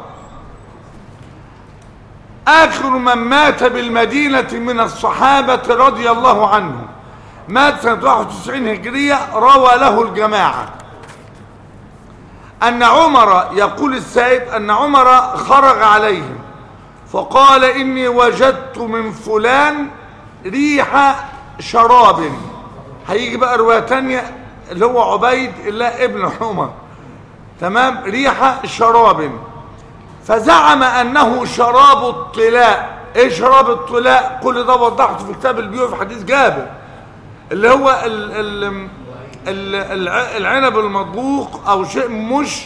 آخر من مات بالمدينة من الصحابة رضي الله عنهم، مات سنة 91 هجرية. روى له الجماعة أن عمر، يقول السائب أن عمر خرج عليهم فقال إني وجدت من فلان ريح شراب. هيجي بقى رواية تانية اللي هو عبيد الله ابن عمر، تمام، ريح شراب، فزعم أنه شراب الطلاء. ايه شراب الطلاء؟ كل ده وضحته في كتاب البيوع في حديث جابر، اللي هو العنب المطبوخ او شيء مش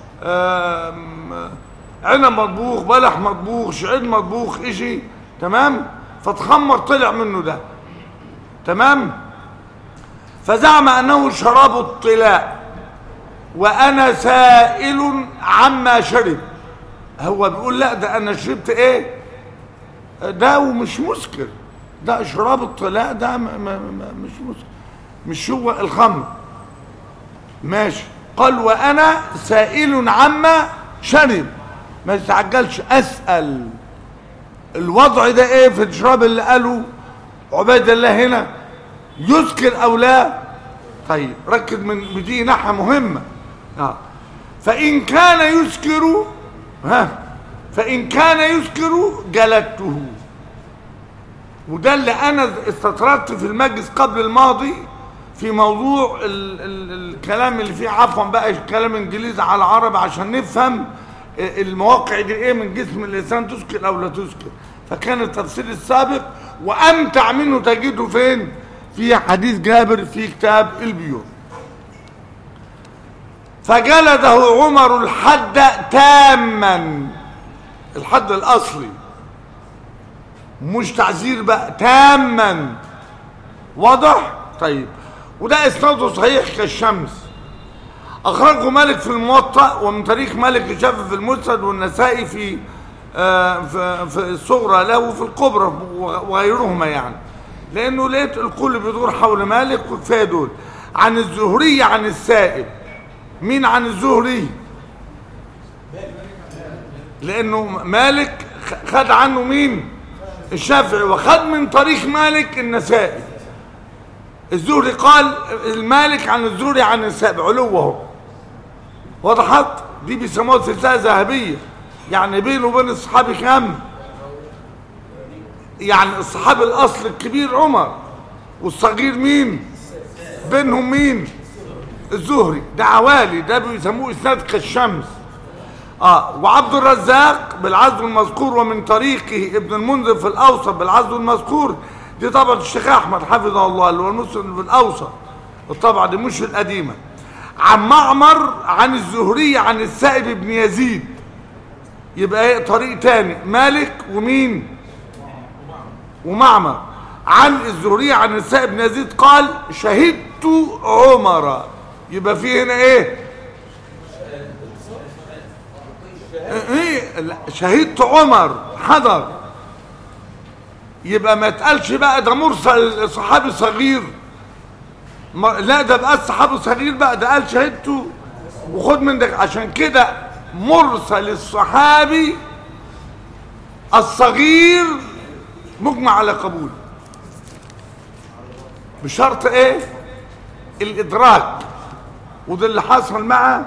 عنب مطبوخ، بلح مطبوخ، شعير مطبوخ، اشي تمام، فتخمر طلع منه ده، تمام. فزعم انه شراب الطلاء وانا سائل عما شرب. هو بيقول لا ده انا شربت ايه ده ومش مسكر، ده شراب الطلاء ده مش مسكر، مش هو الخمر، ماشي. قال وانا سائل عما شرب، ما تتعجلش، اسال الوضع ده ايه في الشراب اللي قاله عبيد الله هنا، يسكر او لا؟ طيب ركز من دي ناحيه مهمه. فان كان يسكر، فان كان يسكر جلدته. وده اللي انا استطردت في المجلس قبل الماضي في موضوع الكلام اللي فيه، عفوا بقى كلام انجليزي على عربي عشان نفهم المواقع دي ايه من جسم الانسان، تسكر او لا تسكر. فكان التفسير السابق وامتع منه تجده فين؟ في حديث جابر في كتاب البيوع. فجلده عمر الحد تاما، الحد الاصلي مش تعزير بقى، تاما. واضح؟ طيب، وده اسناده صحيح كالشمس. اخرجه مالك في الموطأ، ومن طريق مالك الشافعي في المسند، والنسائي في الصغرى له وفي الكبرى وغيرهما، يعني لانه لقيت الكل بيدور حول مالك وكفايه دول. عن الزهري عن السائب. مين عن الزهري؟ لانه مالك خد عنه مين؟ الشافعي، وخد من طريق مالك النسائي. الزهري قال المالك عن الزهري عن السائب، علوه. وضحت؟ دي بيسموها سلسله ذهبيه، يعني بينه وبين الصحابي كام؟ يعني الصحابي الاصل الكبير عمر، والصغير مين؟ بينهم مين؟ الزهري. ده عوالي، ده بيسموه اسناد كالشمس. وعبد الرزاق بالعزو المذكور، ومن طريقه ابن المنذر في الاوسط بالعزو المذكور. دي طبعة الشيخ أحمد حفظه الله اللي هو المسلم في الأوسط، الطبعة دي مش القديمة. عن معمر عن الزهري عن السائب بن يزيد، يبقى ايه طريق تاني، مالك ومين ومعمر عن الزهري عن السائب بن يزيد قال شهدت عمر، يبقى في هنا ايه شهدت عمر حضر، يبقى ما تقالش بقى ده مرسل صحابي صغير، لا ده بقى الصحابي صغير بقى، ده قال شهدته وخد من ده. عشان كده مرسل الصحابي الصغير مجمع على قبول بشرط ايه الادراك، وده اللي حصل مع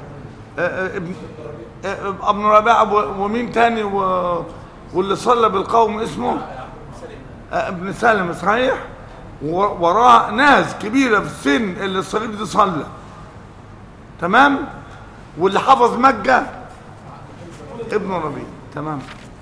ابن رباعه ومين تاني واللي صلى بالقوم اسمه ابن سلمة صحيح، وراه ناس كبيرة في السن اللي الصغير دي صلى تمام، واللي حفظ مكة ابن ربيع تمام.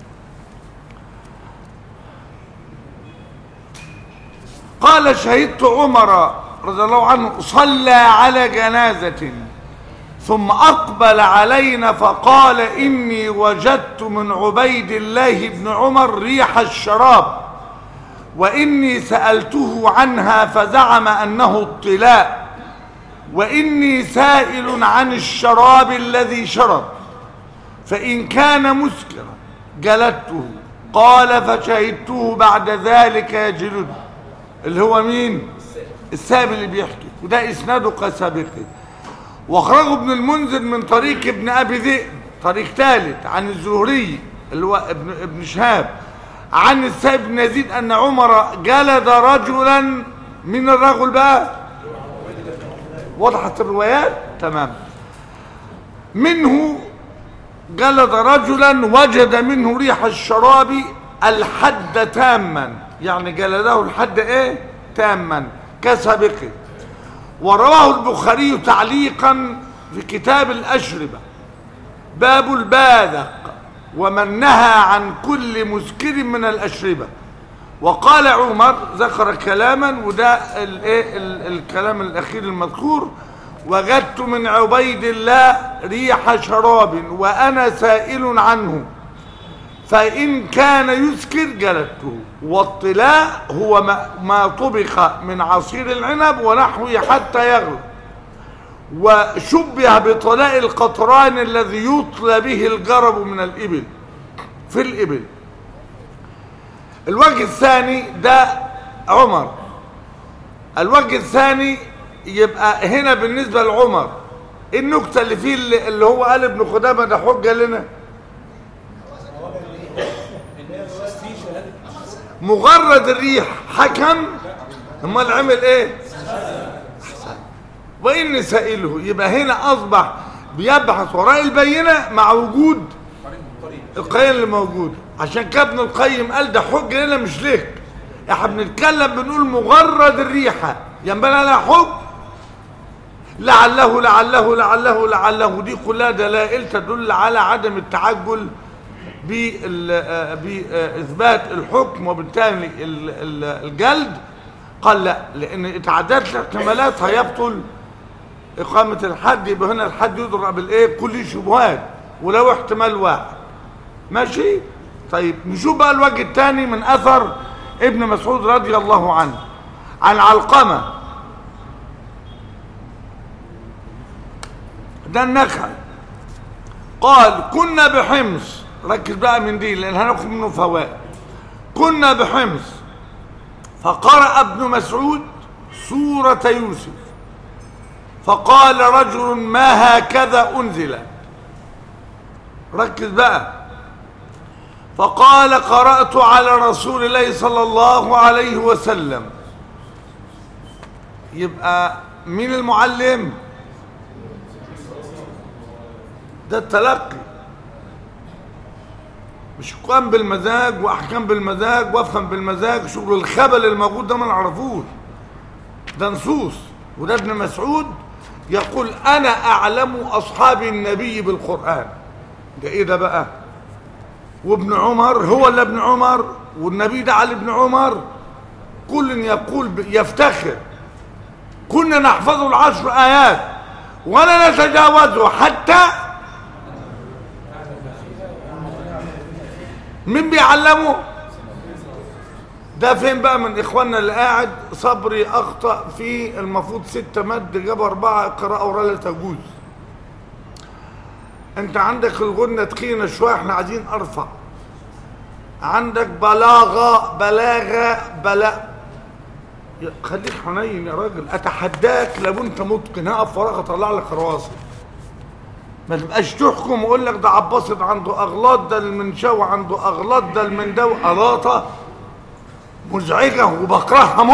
قال شهدت عمر رضي الله عنه صلى على جنازة ثم أقبل علينا فقال إني وجدت من عبيد الله بن عمر ريح الشراب وإني سألته عنها فزعم أنه الطلاء وإني سائل عن الشراب الذي شرب فإن كان مسكرا جلدته. قال فشهدته بعد ذلك يجلده، اللي هو مين السائب اللي بيحكي، وده إسناده كسابقه. واخرجه ابن المنذر من طريق ابن أبي ذئب طريق ثالث عن الزهري اللي هو ابن شهاب عن السائب بن يزيد أن عمر جلد رجلا من الرجل بقى، وضحت الروايات تمام، منه جلد رجلا وجد منه ريح الشراب الحد تاما، يعني جلده الحد ايه تاما كسابقه. ورواه البخاري تعليقا في كتاب الأشربة باب الباذق ومن نهى عن كل مسكر من الأشربة. وقال عمر ذكر كلاما، وده الكلام الأخير المذكور، وجدت من عبيد الله ريح شراب وأنا سائل عنه فإن كان يسكر جلدته. والطلاء هو ما طبخ من عصير العنب ونحوه حتى يغلو، وشبه بطلاء القطران الذي يطلى به الجرب من الإبل في الإبل. الوجه الثاني ده عمر. الوجه الثاني يبقى هنا بالنسبة لعمر النكتة اللي فيه اللي هو قال ابن خدامة ده حجة لنا، مجرد الريح حكم، امال عمل ايه احسن وإني سائله، يبقى هنا اصبح بيبحث وراء البينة مع وجود القيم اللي موجود. عشان كده ابن القيم قال ده حجة لنا مش ليك، احنا بنتكلم بنقول مجرد الريحة ينبغي لها حكم، لعله لعله لعله لعله، دي كلها دلائل تدل على عدم التعجل بإثبات الحكم وبالتالي الجلد. قال لا، لأن اتعددت الاحتمالات هيبطل إقامة الحد، يبقى هنا الحد يضرب بالإيه كل شبهات ولو احتمال واحد ماشي. طيب نشوف بقى الوجه الثاني من أثر ابن مسعود رضي الله عنه عن علقمة ده النخعي قال كنا بحمص، ركز بقى من دي لأن هناخد منه فوائد. كنا بحمص فقرأ ابن مسعود سورة يوسف فقال رجل ما هكذا أنزل، ركز بقى، فقال قرأت على رسول الله صلى الله عليه وسلم. يبقى مين المعلم؟ ده التلقي، مش قام بالمزاج واحكام بالمزاج وافهم بالمزاج، شغل الخبل الموجود ده ما نعرفوش، ده نصوص. وده ابن مسعود يقول انا اعلم اصحاب النبي بالقرآن، ده ايه ده بقى؟ وابن عمر هو اللي ابن عمر والنبي ده على ابن عمر، كل يقول يفتخر كنا نحفظ العشر آيات ولا نتجاوزه حتى من بيعلمه. ده فين بقى من إخواننا اللي قاعد؟ صبري أخطأ في المفروض 6 مد جاب 4 قراءة ورا لا تجوز. أنت عندك الغنة تخينة شوية، احنا عايزين أرفع. عندك بلاغة خليك حنين يا راجل، أتحداك لو أنت متقن هقف وراك أطلع لك رواصل. ما تبقاش تحكم وأقول لك ده عباسط عنده أغلاط، ده المنشاوي عنده أغلاط، ده المنداوي أغلاطة مزعجة وبكرهها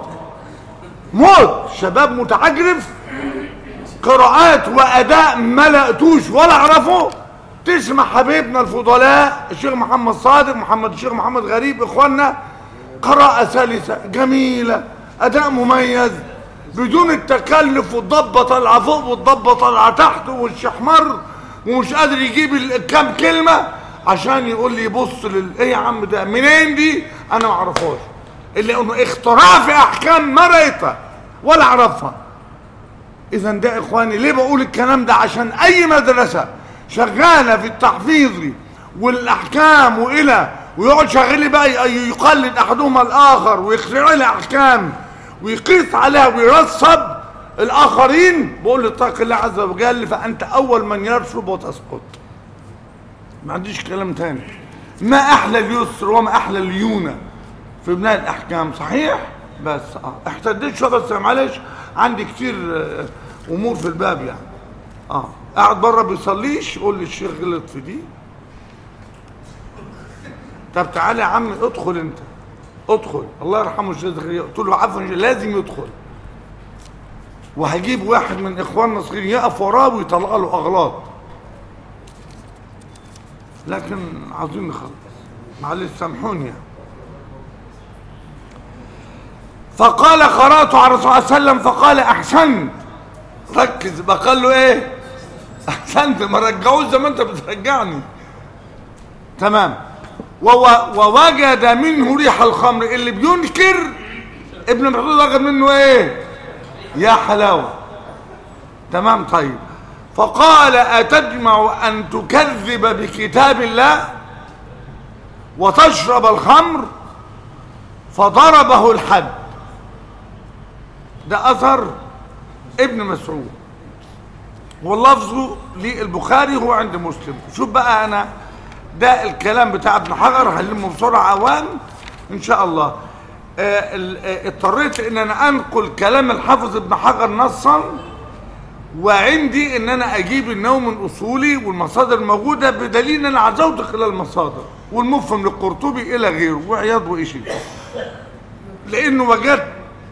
موت. شباب متعجرف قراءات وأداء ما لقتوش ولا أعرفه. تسمع حبيبنا الفضلاء الشيخ محمد صادق الشيخ محمد غريب إخواننا، قراءة سلسة جميلة، أداء مميز بدون التكلف، والضبة طالعة فوق والضبة طالعة تحت والشحمر، ومش قادر يجيب كام كلمة عشان يقول لي بص ايه يا عم ده منين دي؟ انا ما اعرفهاش. اللي انه اختراع في احكام ما رأيتها ولا اعرفها. اذا ده اخواني ليه بقول الكلام ده؟ عشان اي مدرسة شغالة في التحفيظ والاحكام ويقعد شغال بقى يقلد احدهما الاخر ويخترع لي احكام ويقيس عليها ويرصب الاخرين، بقول اتق الله عز وجل فانت اول من يرشب وتسقط. ما عنديش كلام تاني. ما احلى اليسر وما احلى الليونه في بناء الاحكام. صحيح بس احتديت شويه بس معلش عندي كتير امور في الباب يعني. قاعد بره بيصليش يقول لي الشيخ غلط في دي. طب تعالى يا عم ادخل انت، ادخل. الله يرحمه الشيخ زكريا قلت له عفوا لازم يدخل، وهجيب واحد من اخواننا الصغيرين يقف وراه ويطلع له اغلاط. لكن عاوزين نخلص معلش سامحوني. فقال قرأت على الرسول صلى الله عليه وسلم فقال احسنت. ركز بقى، قال له ايه؟ احسنت. ما رجعوش زي ما انت بترجعني. تمام. ووجد منه ريح الخمر. اللي بينكر ابن مسعود وجد منه ايه؟ يا حلاوه. تمام. طيب فقال أتجمع أن تكذب بكتاب الله وتشرب الخمر؟ فضربه الحد. ده أثر ابن مسعود واللفظ للبخاري هو عند مسلم. شوف بقى أنا ده الكلام بتاع ابن حجر هلمه بسرعة عوام إن شاء الله. اضطريت ان انا انقل كلام الحافظ ابن حجر نصا، وعندي ان انا اجيب النوم من اصولي والمصادر الموجوده، بدليل ان انا عزوتك الى المصادر والمفهم للقرطبي الى غيره وعياض وإشي، لانه وجدت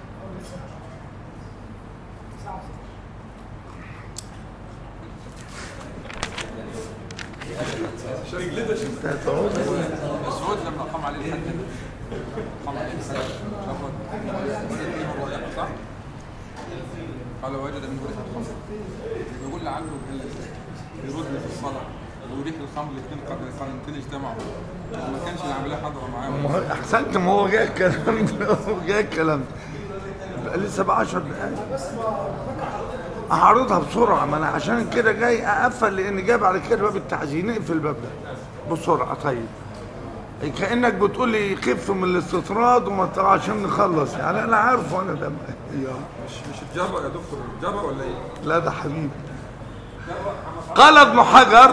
مسعود لما قام عليه الحد قام عليه السلام صح؟ قال وجد من ريح الخمر. بيقول لعله الرزق في الصلاه وريح الخمر الاثنين قد اجتمعوا، ما كانش العمليه حاضره معاهم. احسنت. ما هو جاي الكلام ده، هو جاي الكلام ده لسه ب 10 دقايق هعرضها بسرعه. ما انا عشان كده جاي اقفل، لان جاي بعد كده باب التعزين. اقفل الباب ده بسرعه. طيب كانك بتقول لي خف من الاستطراد عشان نخلص يعني. انا عارفه انا ده مش اتجرأ يا دكتور، اتجرأ ولا ايه؟ لا ده حبيبي. قال ابن حجر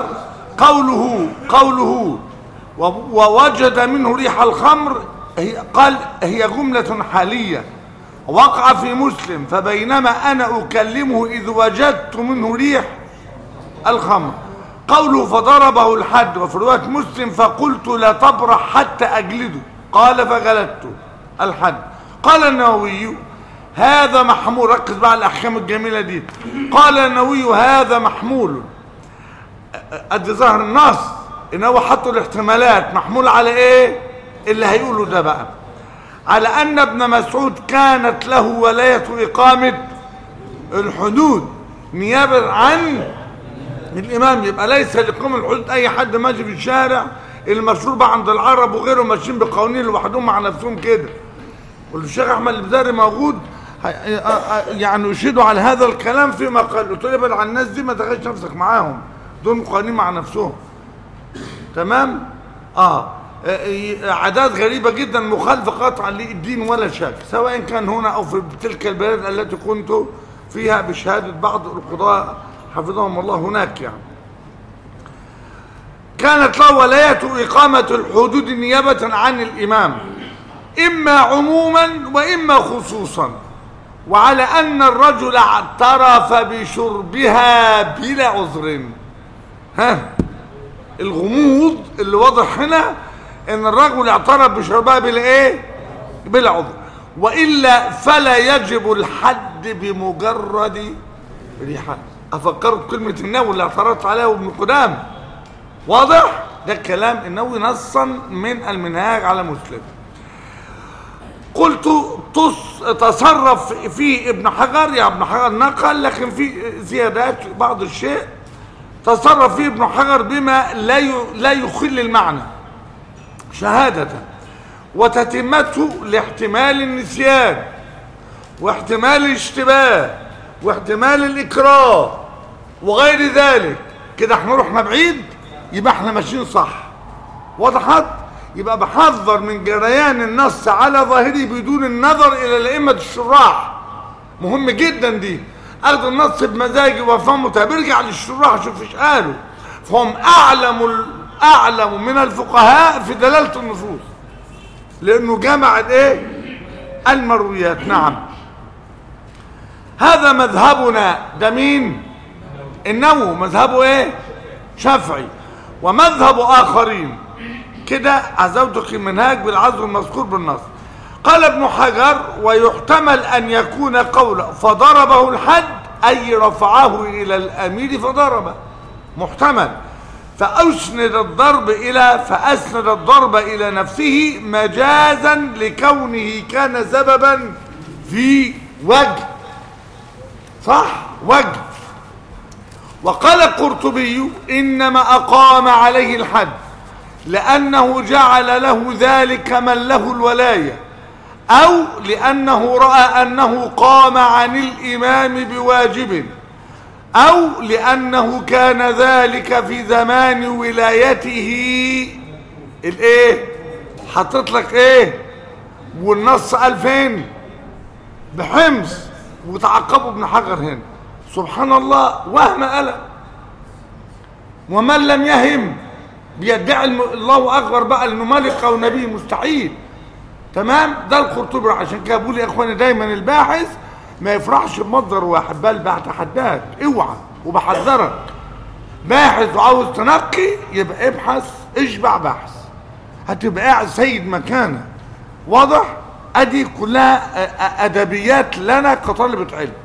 قوله ووجد منه ريح الخمر، قال هي جملة حالية وقع في مسلم. فبينما انا اكلمه اذ وجدت منه ريح الخمر. قوله فضربه الحد. وفي رواية مسلم فقلت لا تبرح حتى أجلده. قال فجلدته الحد. قال النووي هذا محمول. ركز بقى على الأحكام الجميلة دي. قال النووي هذا محمول، قد ظهر النص إن هو حطوا الاحتمالات. محمول على إيه؟ اللي هيقوله ده بقى على أن ابن مسعود كانت له ولاية إقامة الحدود نيابة عن الإمام. يبقى ليس لقوم الحدود أي حد ماشي في الشارع. المشهور بقى عند العرب وغيرهم ماشيين بقوانين لوحدهم مع نفسهم كده، والشيخ احمد البزاري موجود يعني يشيدوا على هذا الكلام فيما قال. قلت له ابعد عن الناس دي، ما تاخدش نفسك معاهم، دول قوانين مع نفسهم. تمام. عادات غريبة جدا مخالفة قطعا للدين ولا شك، سواء كان هنا أو في تلك البلاد التي كنت فيها بشهادة بعض القضاة حفظهم الله هناك. يعني كانت له ولاية إقامة الحدود نيابة عن الإمام، إما عموما وإما خصوصا، وعلى أن الرجل اعترف بشربها بلا عذر. الغموض اللي واضح هنا ان الرجل اعترف بشربها بلا ايه؟ بلا عذر، والا فلا يجب الحد بمجرد ريحه. افكروا بكلمه النووي اللي اعترضت عليها وابن قدام، واضح؟ ده كلام النووي نصا من المنهاج على مسلم. قلت تصرف فيه ابن حجر، يا ابن حجر نقل لكن في زيادات بعض الشيء. تصرف فيه ابن حجر بما لا يخل المعنى شهادة، وتتمته لاحتمال النسيان واحتمال الاشتباه واحتمال الإكراه وغير ذلك. كده احنا رحنا بعيد، يبقى احنا ماشيين صح. وضحت؟ يبقى بحذر من جريان النص على ظاهره بدون النظر إلى الأئمة الشراح. مهم جدا دي، اخذ النص بمزاجي وافهمه. برجع للشراح شوف ايش قالوا، فهم اعلم من الفقهاء في دلاله النصوص، لانه جمع الايه؟ المرويات. نعم، هذا مذهبنا. ده مين؟ النووي. مذهبه ايه؟ شافعي. ومذهب اخرين كده عزوتك المنهاج بالعزو المذكور بالنص. قال ابن حجر: ويحتمل أن يكون قوله فضربه الحد أي رفعه إلى الأمير فضربه، محتمل. فأسند الضرب إلى نفسه مجازا لكونه كان سببا في وجه، صح؟ وجه. وقال القرطبي: إنما أقام عليه الحد لأنه جعل له ذلك من له الولاية، أو لأنه رأى أنه قام عن الإمام بواجب، أو لأنه كان ذلك في زمان ولايته. الإيه؟ حطت لك إيه؟ والنص قال فين؟ بحمص. وتعقبوا ابن حجر هنا، سبحان الله، وهم قلق. ومن لم يهم بيدعي الله أكبر بقى لأنه ملك أو نبي، مستحيل. تمام. ده القرطبي. عشان كده بقول يا اخواني دايما الباحث ما يفرحش بمصدر واحد، بل بتحداك، اوعى، وبحذرك. باحث وعاوز تنقي، يبقى ابحث، اشبع بحث، هتبقى قاعد سيد مكانه. واضح؟ ادي كلها ادبيات لنا كطالبة علم.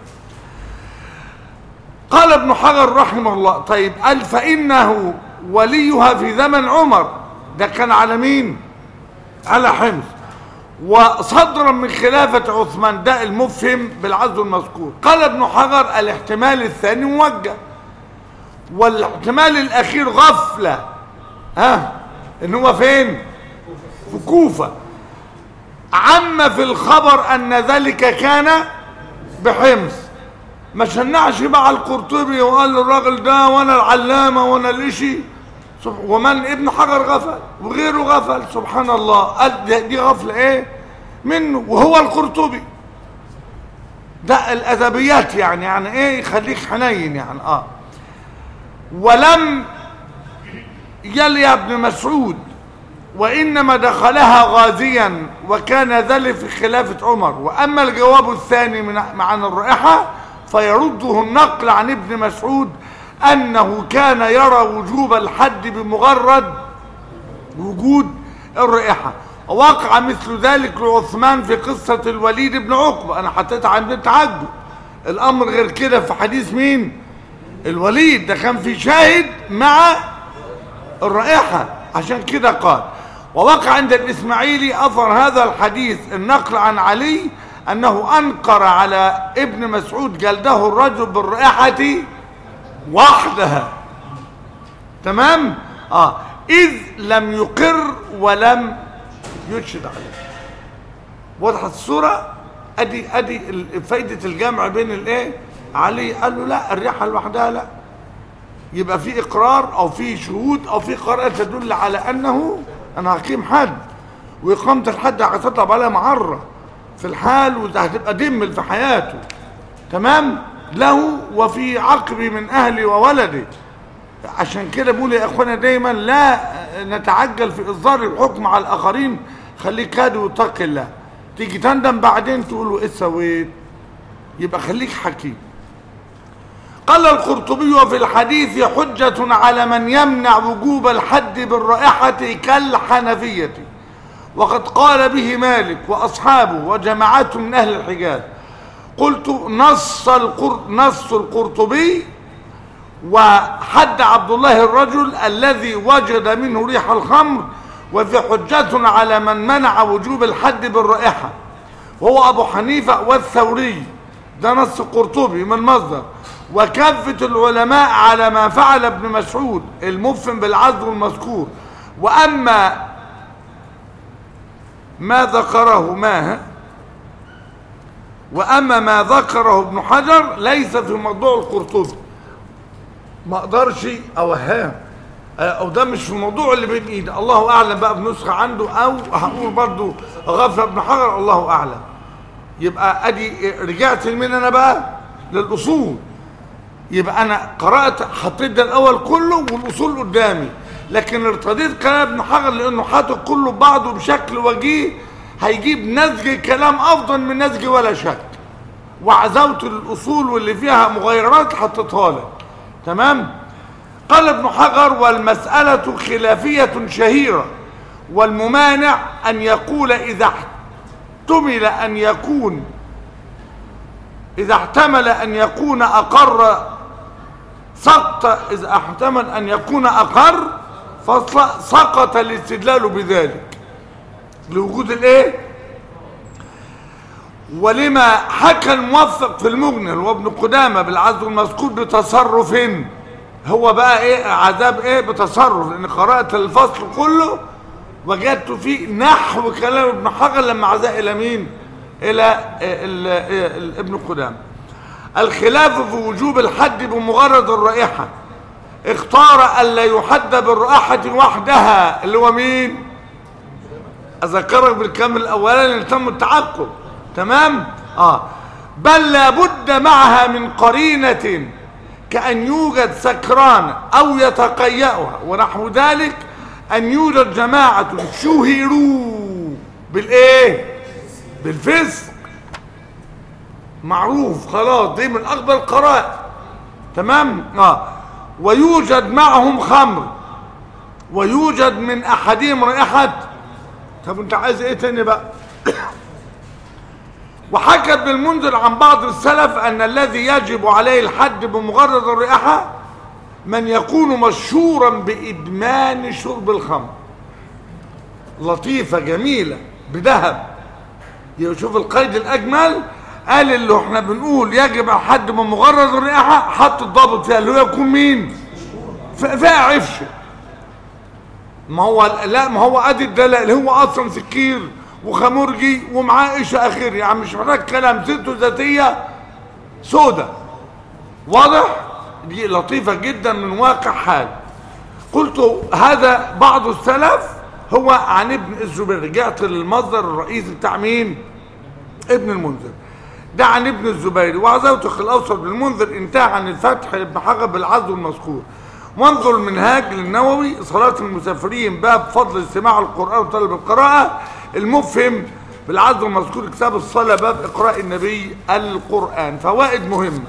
قال ابن حجر رحمه الله: طيب، قال فإنه وليها في زمن عمر. ده كان على مين؟ على حمص. وصدرا من خلافة عثمان، ده المفهم بالعزو المذكور. قال ابن حجر: الاحتمال الثاني موجه، والاحتمال الأخير غفلة. إن هو فين؟ في كوفة. عم في الخبر أن ذلك كان بحمص. ما شنعش بقى القرطبي وقال الراجل ده وانا العلامة وانا الاشي. ومن ابن حجر غفل وغيره غفل، سبحان الله. قال دي غفلة ايه منه، وهو القرطبي. ده الادبيات يعني ايه، يخليك حنين يعني. ولم يلي ابن مسعود، وانما دخلها غازيا، وكان ذلك في خلافة عمر. واما الجواب الثاني عن الرائحة فيرده النقل عن ابن مسعود أنه كان يرى وجوب الحد بمجرد وجود الرائحة. وقع مثل ذلك لعثمان في قصة الوليد بن عقبة. أنا حطيت عند التعجب، الأمر غير كده في حديث مين؟ الوليد. ده كان في شاهد مع الرائحة، عشان كده قال. ووقع عند الإسماعيلي أثر هذا الحديث النقل عن علي أنه أنكر على ابن مسعود جلده الرجل بالرائحة وحدها. تمام؟ إذ لم يقر ولم يشهد عليه. وضحت الصورة؟ ادي فايدة الجمع بين الايه علي. قال له لا، الريحة لوحدها لا، يبقى في اقرار او في شهود او في قراءة تدل على انه انا هقيم حد، واقامة الحد هتطلب عليها معرة في الحال، وده هتبقى دمل في حياته، تمام، له وفي عقبي من اهلي وولدي. عشان كده بقول يا اخوانا دايما لا نتعجل في اصدار الحكم على الاخرين، خليك هادي واتق الله، تيجي تندم بعدين تقول له ايه سويت، يبقى خليك حكيم. قال القرطبي وفي الحديث حجة على من يمنع وجوب الحد بالرائحة كالحنفية، وقد قال به مالك وأصحابه وجماعات من أهل الحجاز. قلت نص القرطبي وحد عبد الله الرجل الذي وجد منه ريح الخمر، وفي حجة على من منع وجوب الحد بالرائحة، وهو أبو حنيفة والثوري، ده نص القرطبي من المصدر. وكافة العلماء على ما فعل ابن مسعود المفهم بالعزل المذكور. وأما ما ذكره ابن حجر ليس في موضوع القرطبي، ما اقدرش اوهام، او ده مش في الموضوع اللي بين ايدي، الله اعلم بقى بنسخه عنده، او هقول برضو غفله ابن حجر الله اعلم. يبقى ادي رجعت لمين انا بقى؟ للاصول. يبقى انا قرات حطيت ده الاول كله والاصول قدامي، لكن ارتضيت كلام ابن حجر لانه حاطط كله ببعضه بشكل وجيه، هيجيب نسج كلام افضل من نسج ولا شك، وعزوت الاصول واللي فيها مغيرات حطيتها لك، تمام. قال ابن حجر والمسألة خلافية شهيرة، والممانع أن يقول إذا احتمل أن يكون أقر سقط، إذا احتمل أن يكون أقر فسقط الاستدلال بذلك لوجود الايه. ولما حكى الموفق في المغني وابن قدامة بالعزل المذكور بتصرف، هو بقى ايه عذاب ايه بتصرف، لان قرأت الفصل كله وجدت فيه نحو كلام ابن حجر لما عزاه الى مين؟ الى ابن قدامة. الخلاف في وجوب الحد بمجرد الرائحة، اختار الا يحد بالرائحة وحدها، اللي هو مين؟ اذكرك بالكلام الاولاني اللي تم التعقب، تمام. بل لابد معها من قرينة كأن يوجد سكران أو يتقيأها ونحو ذلك، أن يوجد جماعة شهروا بالإيه؟ بالفسق، معروف خلاص، دي من أكبر القرائن، تمام. ويوجد معهم خمر، ويوجد من أحدهم رائحة. طب أنت عايز إيه تاني بقى؟ وحكى ابن المنذر عن بعض السلف أن الذي يجب عليه الحد بمجرد الرائحة من يكون مشهورا بإدمان شرب الخمر. لطيفة جميلة بذهب، يشوف القيد الأجمل، قال اللي احنا بنقول يجب على الحد بمجرد الرائحة، حط الضابط فيها اللي هو يكون مين؟ فيها عفش. ما هو ادي الدلال، هو اصلا سكير وخمرجي ومعاه ايش اخر، يعني مش محتاج كلام، سيرته ذاتيه سودة، واضح؟ دي لطيفه جدا من واقع حال. قلت هذا بعض السلف هو عن ابن الزبير، رجعت للمصدر الرئيسي بتاع مين؟ ابن المنذر، ده عن ابن الزبير. وعزوت الاوسط بن المنذر انتهى عن الفتح لابن حجر بالعزو المذكور. وانظر المنهاج للنووي صلاة المسافرين باب فضل استماع القرآن وطلب القراءة، المفهم بالعزو المذكور كتاب الصلاة باب إقراء النبي القرآن. فوائد مهمة.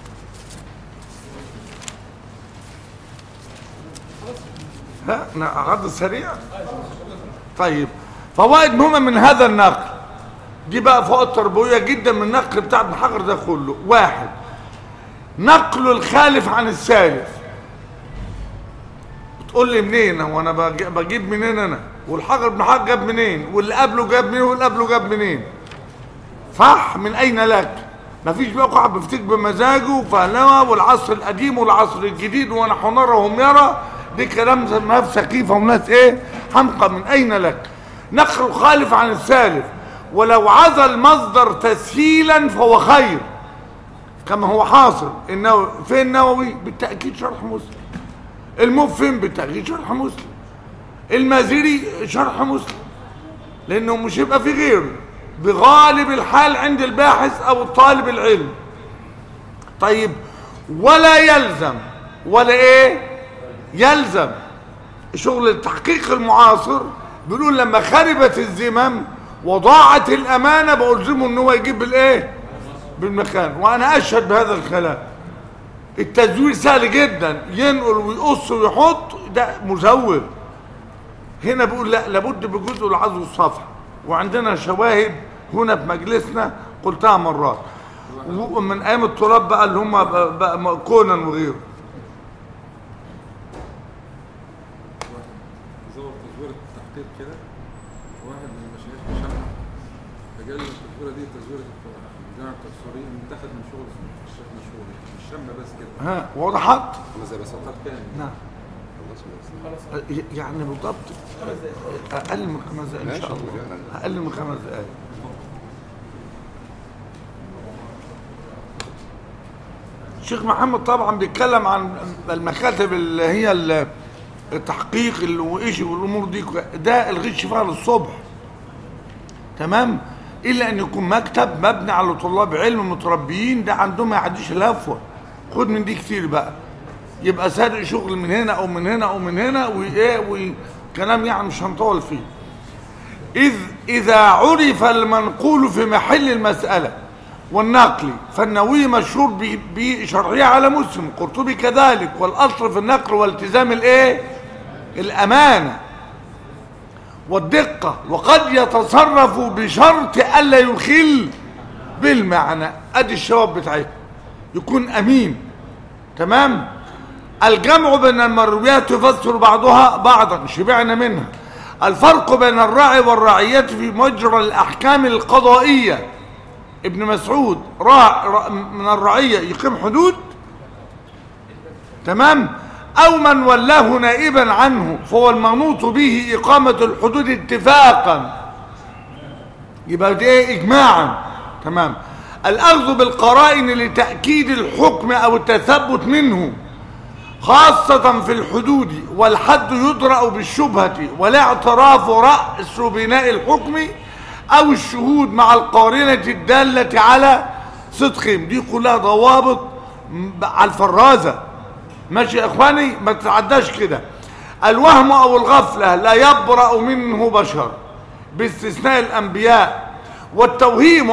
عرض سريع. طيب فوائد مهمة من هذا النقل، دي بقى فوائد تربوية جدا من النقل بتاع ابن حجر ده كله. واحد، نقل الخالف عن السالف. تقول لي منين؟ هو انا بجيب منين انا؟ والحجر ابن حجر جاب منين؟ واللي قبله جاب منين؟ واللي قبله جاب منين؟ صح؟ من اين لك؟ مفيش بقى واحد بيفتك بمزاجه فهلوى، والعصر القديم والعصر الجديد ونحن نرى وهم يرى، دي كلام ناس سقيفه وناس ايه؟ حمقى. من اين لك؟ نقل الخالف عن السالف، ولو عزى المصدر تسهيلا فهو خير كما هو حاصل. النووي فين؟ النووي بالتأكيد شرح مسلم. المفهم بالتأكيد شرح مسلم. المازري شرح مسلم، لأنه مش يبقى في غيره بغالب الحال عند الباحث أو الطالب العلم. طيب ولا يلزم ولا ايه يلزم شغل التحقيق المعاصر بيقول لما خربت الذمم وضاعت الامانه بألزمه ان هو يجيب بالايه بالمكان. وانا اشهد بهذا الكلام. التزوير سهل جدا، ينقل ويقص ويحط، ده مزور. هنا بيقول لا، لابد بجزء العزو الصفحه، وعندنا شواهد هنا في مجلسنا قلتها مرات ومن ايام التراب بقى اللي هم بقى كونان وغيره. زور تزوير التحقيق كده، واحد من المشايخ شمع فقال لي التزويره دي تزويره الجامعه التصويريه متاخد من شغل الشيخ مشهور، مش شمع بس كده. ها وضحت؟ 5 دقايق بس. فقط كان نعم. خلاص. يعني بالضبط اقل من 5 دقائق ان شاء الله، اقل من 5 دقائق. الشيخ محمد طبعا بيتكلم عن المكاتب اللي هي التحقيق وايش والامور دي، ده الغش فيها للصبح تمام، الا ان يكون مكتب مبني على طلاب علم متربيين، ده عندهم ما يعديش الهفوه. خد من دي كتير بقى، يبقى سارق شغل من هنا او من هنا او من هنا وايه وكلام يعني مش هنطول فيه. اذا عرف المنقول في محل المساله والنقل فالنووي مشهور بشرحه على مسلم، قرطبي كذلك، والاصل في النقل والتزام الايه الامانه والدقه، وقد يتصرف بشرط الا يخل بالمعنى. ادي الشباب بتاعتنا يكون امين تمام. الجمع بين المرويات يفسر بعضها بعضا، شبعنا منها. الفرق بين الراعي والرعية في مجرى الأحكام القضائية. ابن مسعود من الرعية يقيم حدود تمام، أو من ولاه نائبا عنه فهو المنوط به إقامة الحدود اتفاقا، يبقى ده إجماعا تمام. الأخذ بالقرائن لتأكيد الحكم أو التثبت منه خاصة في الحدود، والحد يدرأ بالشبهة ولا اعتراف رأس بناء الحكم أو الشهود مع القارنة الدالة على صدقهم. دي كلها ضوابط على الفرازة، ماشي يا إخواني، ما تتعداش كده. الوهم أو الغفلة لا يبرأ منه بشر باستثناء الأنبياء، والتوهيم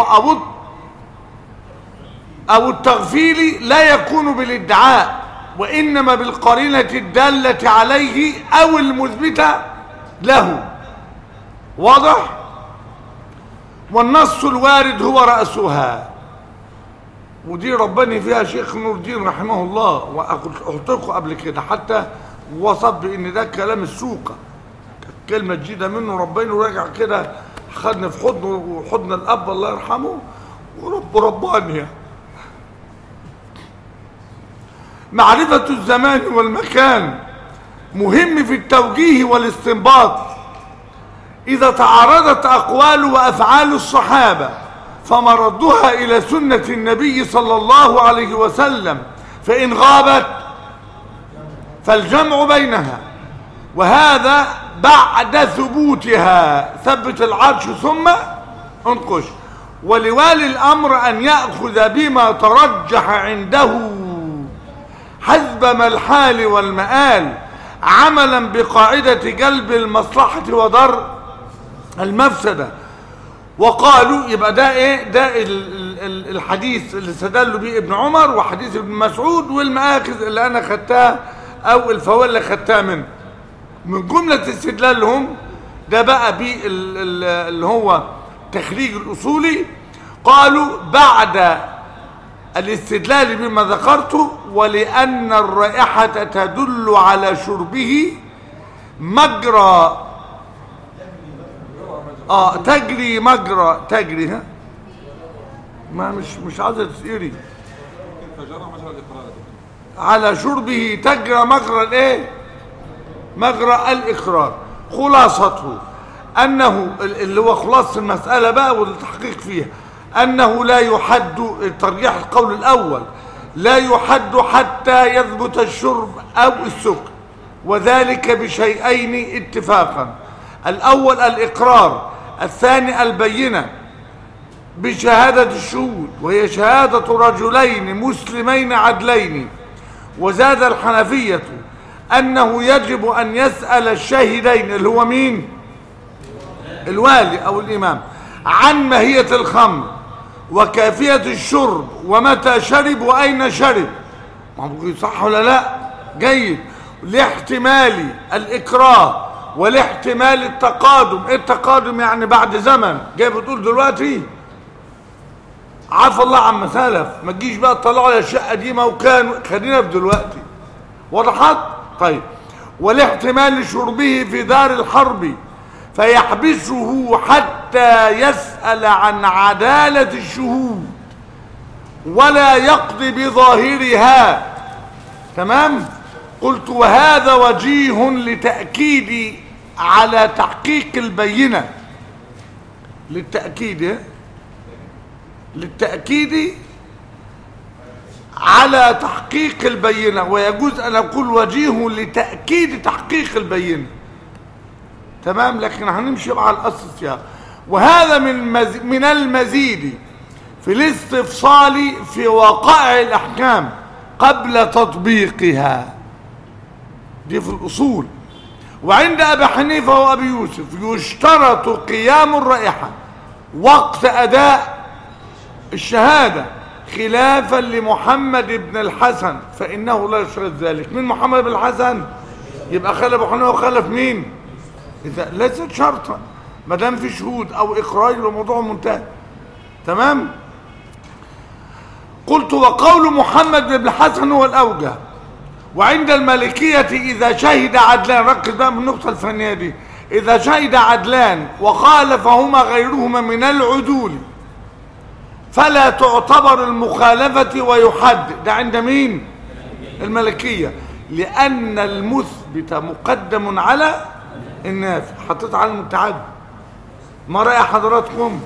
أو التغفيل لا يكون بالادعاء، وإنما بالقرينة الدالة عليه أو المثبتة له. واضح؟ والنص الوارد هو رأسها، ودي ربني فيها شيخ نور الدين رحمه الله، وقلت لكم قبل كده حتى وصف بإن ده كلام السوقة، كلمة جديدة منه ربنا، وراجع كده خدني في حضنه وحضن الأب الله يرحمه ورباني. معرفة الزمان والمكان مهم في التوجيه والاستنباط. إذا تعارضت أقوال وأفعال الصحابة فمردها إلى سنة النبي صلى الله عليه وسلم، فإن غابت فالجمع بينها، وهذا بعد ثبوتها. ثبت العرش ثم انقش. ولوالي الأمر أن يأخذ بما ترجح عنده حسب ما الحال والمآل، عملا بقاعدة جلب المصلحة ودرء المفسدة. وقالوا يبقى ده ايه؟ ده الحديث اللي استدلوا به ابن عمر وحديث ابن مسعود والمآخذ اللي انا خدتها او الفوائد اللي خدتها منه. من جملة استدلالهم ده بقى اللي هو تخريج الأصولي، قالوا بعد الاستدلال بما ذكرته ولأن الرائحة تدل على شربه مجرى تجري مجرى تجري ها ما مش عايزة تسيري على شربه تجرى مجرى الايه؟ مجرى الإقرار. خلاصته أنه اللي هو خلاص المسألة بقى والتحقيق فيها، أنه لا يحد، ترجيح القول الأول، لا يحد حتى يثبت الشرب أو السكر، وذلك بشيئين اتفاقا: الأول الإقرار، الثاني البينة بشهادة الشهود، وهي شهادة رجلين مسلمين عدلين. وزاد الحنفية أنه يجب أن يسأل الشاهدين اللي هو مين؟ الوالي أو الإمام، عن ماهية الخمر وكيفية الشرب ومتى شرب وأين شرب. صح ولا لا؟ جيد. لاحتمال الإكراه ولاحتمال التقادم. إيه التقادم؟ يعني بعد زمن. جاي بتقول دلوقتي عفى الله عما سلف، ما تجيش بقى تطلعوا على الشقة قديمة وكان خلينا في دلوقتي. وضحت؟ طيب. ولاحتمال شربه في دار الحرب فيحبسه حتى يسأل عن عدالة الشهود ولا يقضي بظاهرها. تمام؟ قلت وهذا وجيه لتأكيد على تحقيق البينة، للتأكيد على تحقيق البينة، ويجوز أن أقول وجيه لتأكيد تحقيق البينة. تمام؟ لكن هنمشي مع الأصل السياق. وهذا من المزيد في الاستفصال في وقائع الأحكام قبل تطبيقها، دي في الأصول. وعند أبي حنيفة وأبي يوسف يشترط قيام الرائحة وقت أداء الشهادة، خلافا لمحمد بن الحسن فإنه لا يشترط ذلك. من محمد بن الحسن؟ يبقى خلف أبو حنيفة وخلف مين؟ إذا ليست شرطا، ما دام في شهود أو إقرار الموضوع منتهي. تمام؟ قلت وقول محمد بن الحسن هو الأوجه. وعند المالكية إذا شهد عدلان، ركز بقى من النقطة الفنية دي، إذا شهد عدلان وخالفهما غيرهما من العدول فلا تعتبر المخالفة ويحد. ده عند مين؟ المالكية، لأن المثبت مقدم على النافي. حطيت على المتعد. ما رأي حضراتكم؟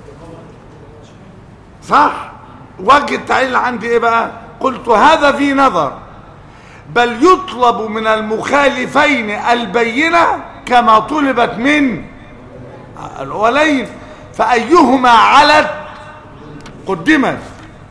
صح؟ وجه التعليل عندي ايه بقى؟ قلت هذا في نظر، بل يطلب من المخالفين البينة كما طلبت من الأولين، فأيهما علت قدمت،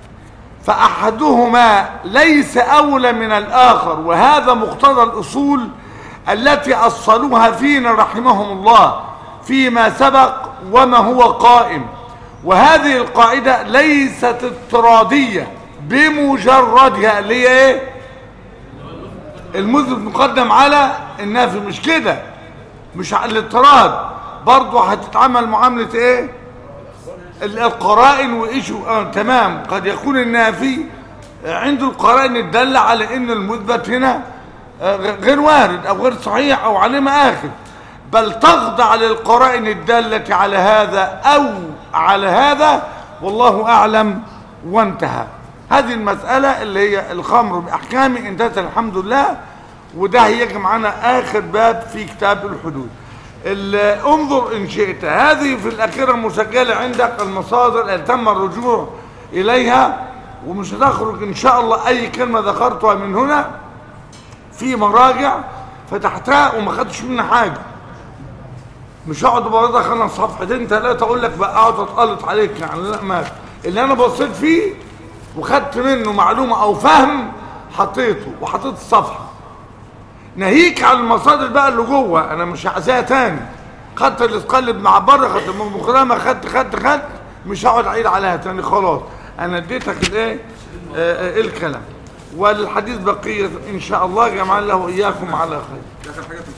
فأحدهما ليس أولى من الآخر. وهذا مقتضى الأصول التي أصلوها فينا رحمهم الله فيما سبق وما هو قائم. وهذه القاعدة ليست اضطرادية بمجردها، اللي هي ايه؟ المثبت مقدم على النافي. مش كده، مش الاضطراد، برضه هتتعامل معاملة ايه؟ القرائن وإيشو. تمام. قد يكون النافي عنده القرائن الدالة على ان المثبت هنا غير وارد او غير صحيح او عليه مآخذ، بل تخضع للقرائن الدالة على هذا او على هذا، والله اعلم. وانتهى. هذه المسألة اللي هي الخمر بأحكامه انتهت الحمد لله. وده هيجي معنا آخر باب في كتاب الحدود. انظر إن شئت، هذه في الأخيرة مسجلة عندك المصادر اللي تم الرجوع إليها، ومش هتخرج إن شاء الله أي كلمة ذكرتها من هنا في مراجع فتحتها وما خدتش منها حاجة. مش هقعد برضه خلنا صفحتين ثلاثة أقول لك بقى أقعد أتقلط عليك يعني. لا، ما اللي أنا بصيت فيه وخدت منه معلومة أو فهم حطيته وحطيت الصفحة. ناهيك على المصادر بقى اللي جوه، أنا مش عايزاها تاني. خدت اللي اتقلب مع بره، خدت المقدمة، خدت مش هقعد أعيد عليها تاني. خلاص أنا اديتك الإيه؟ الكلام. والحديث بقية إن شاء الله. جمع الله وإياكم على خير.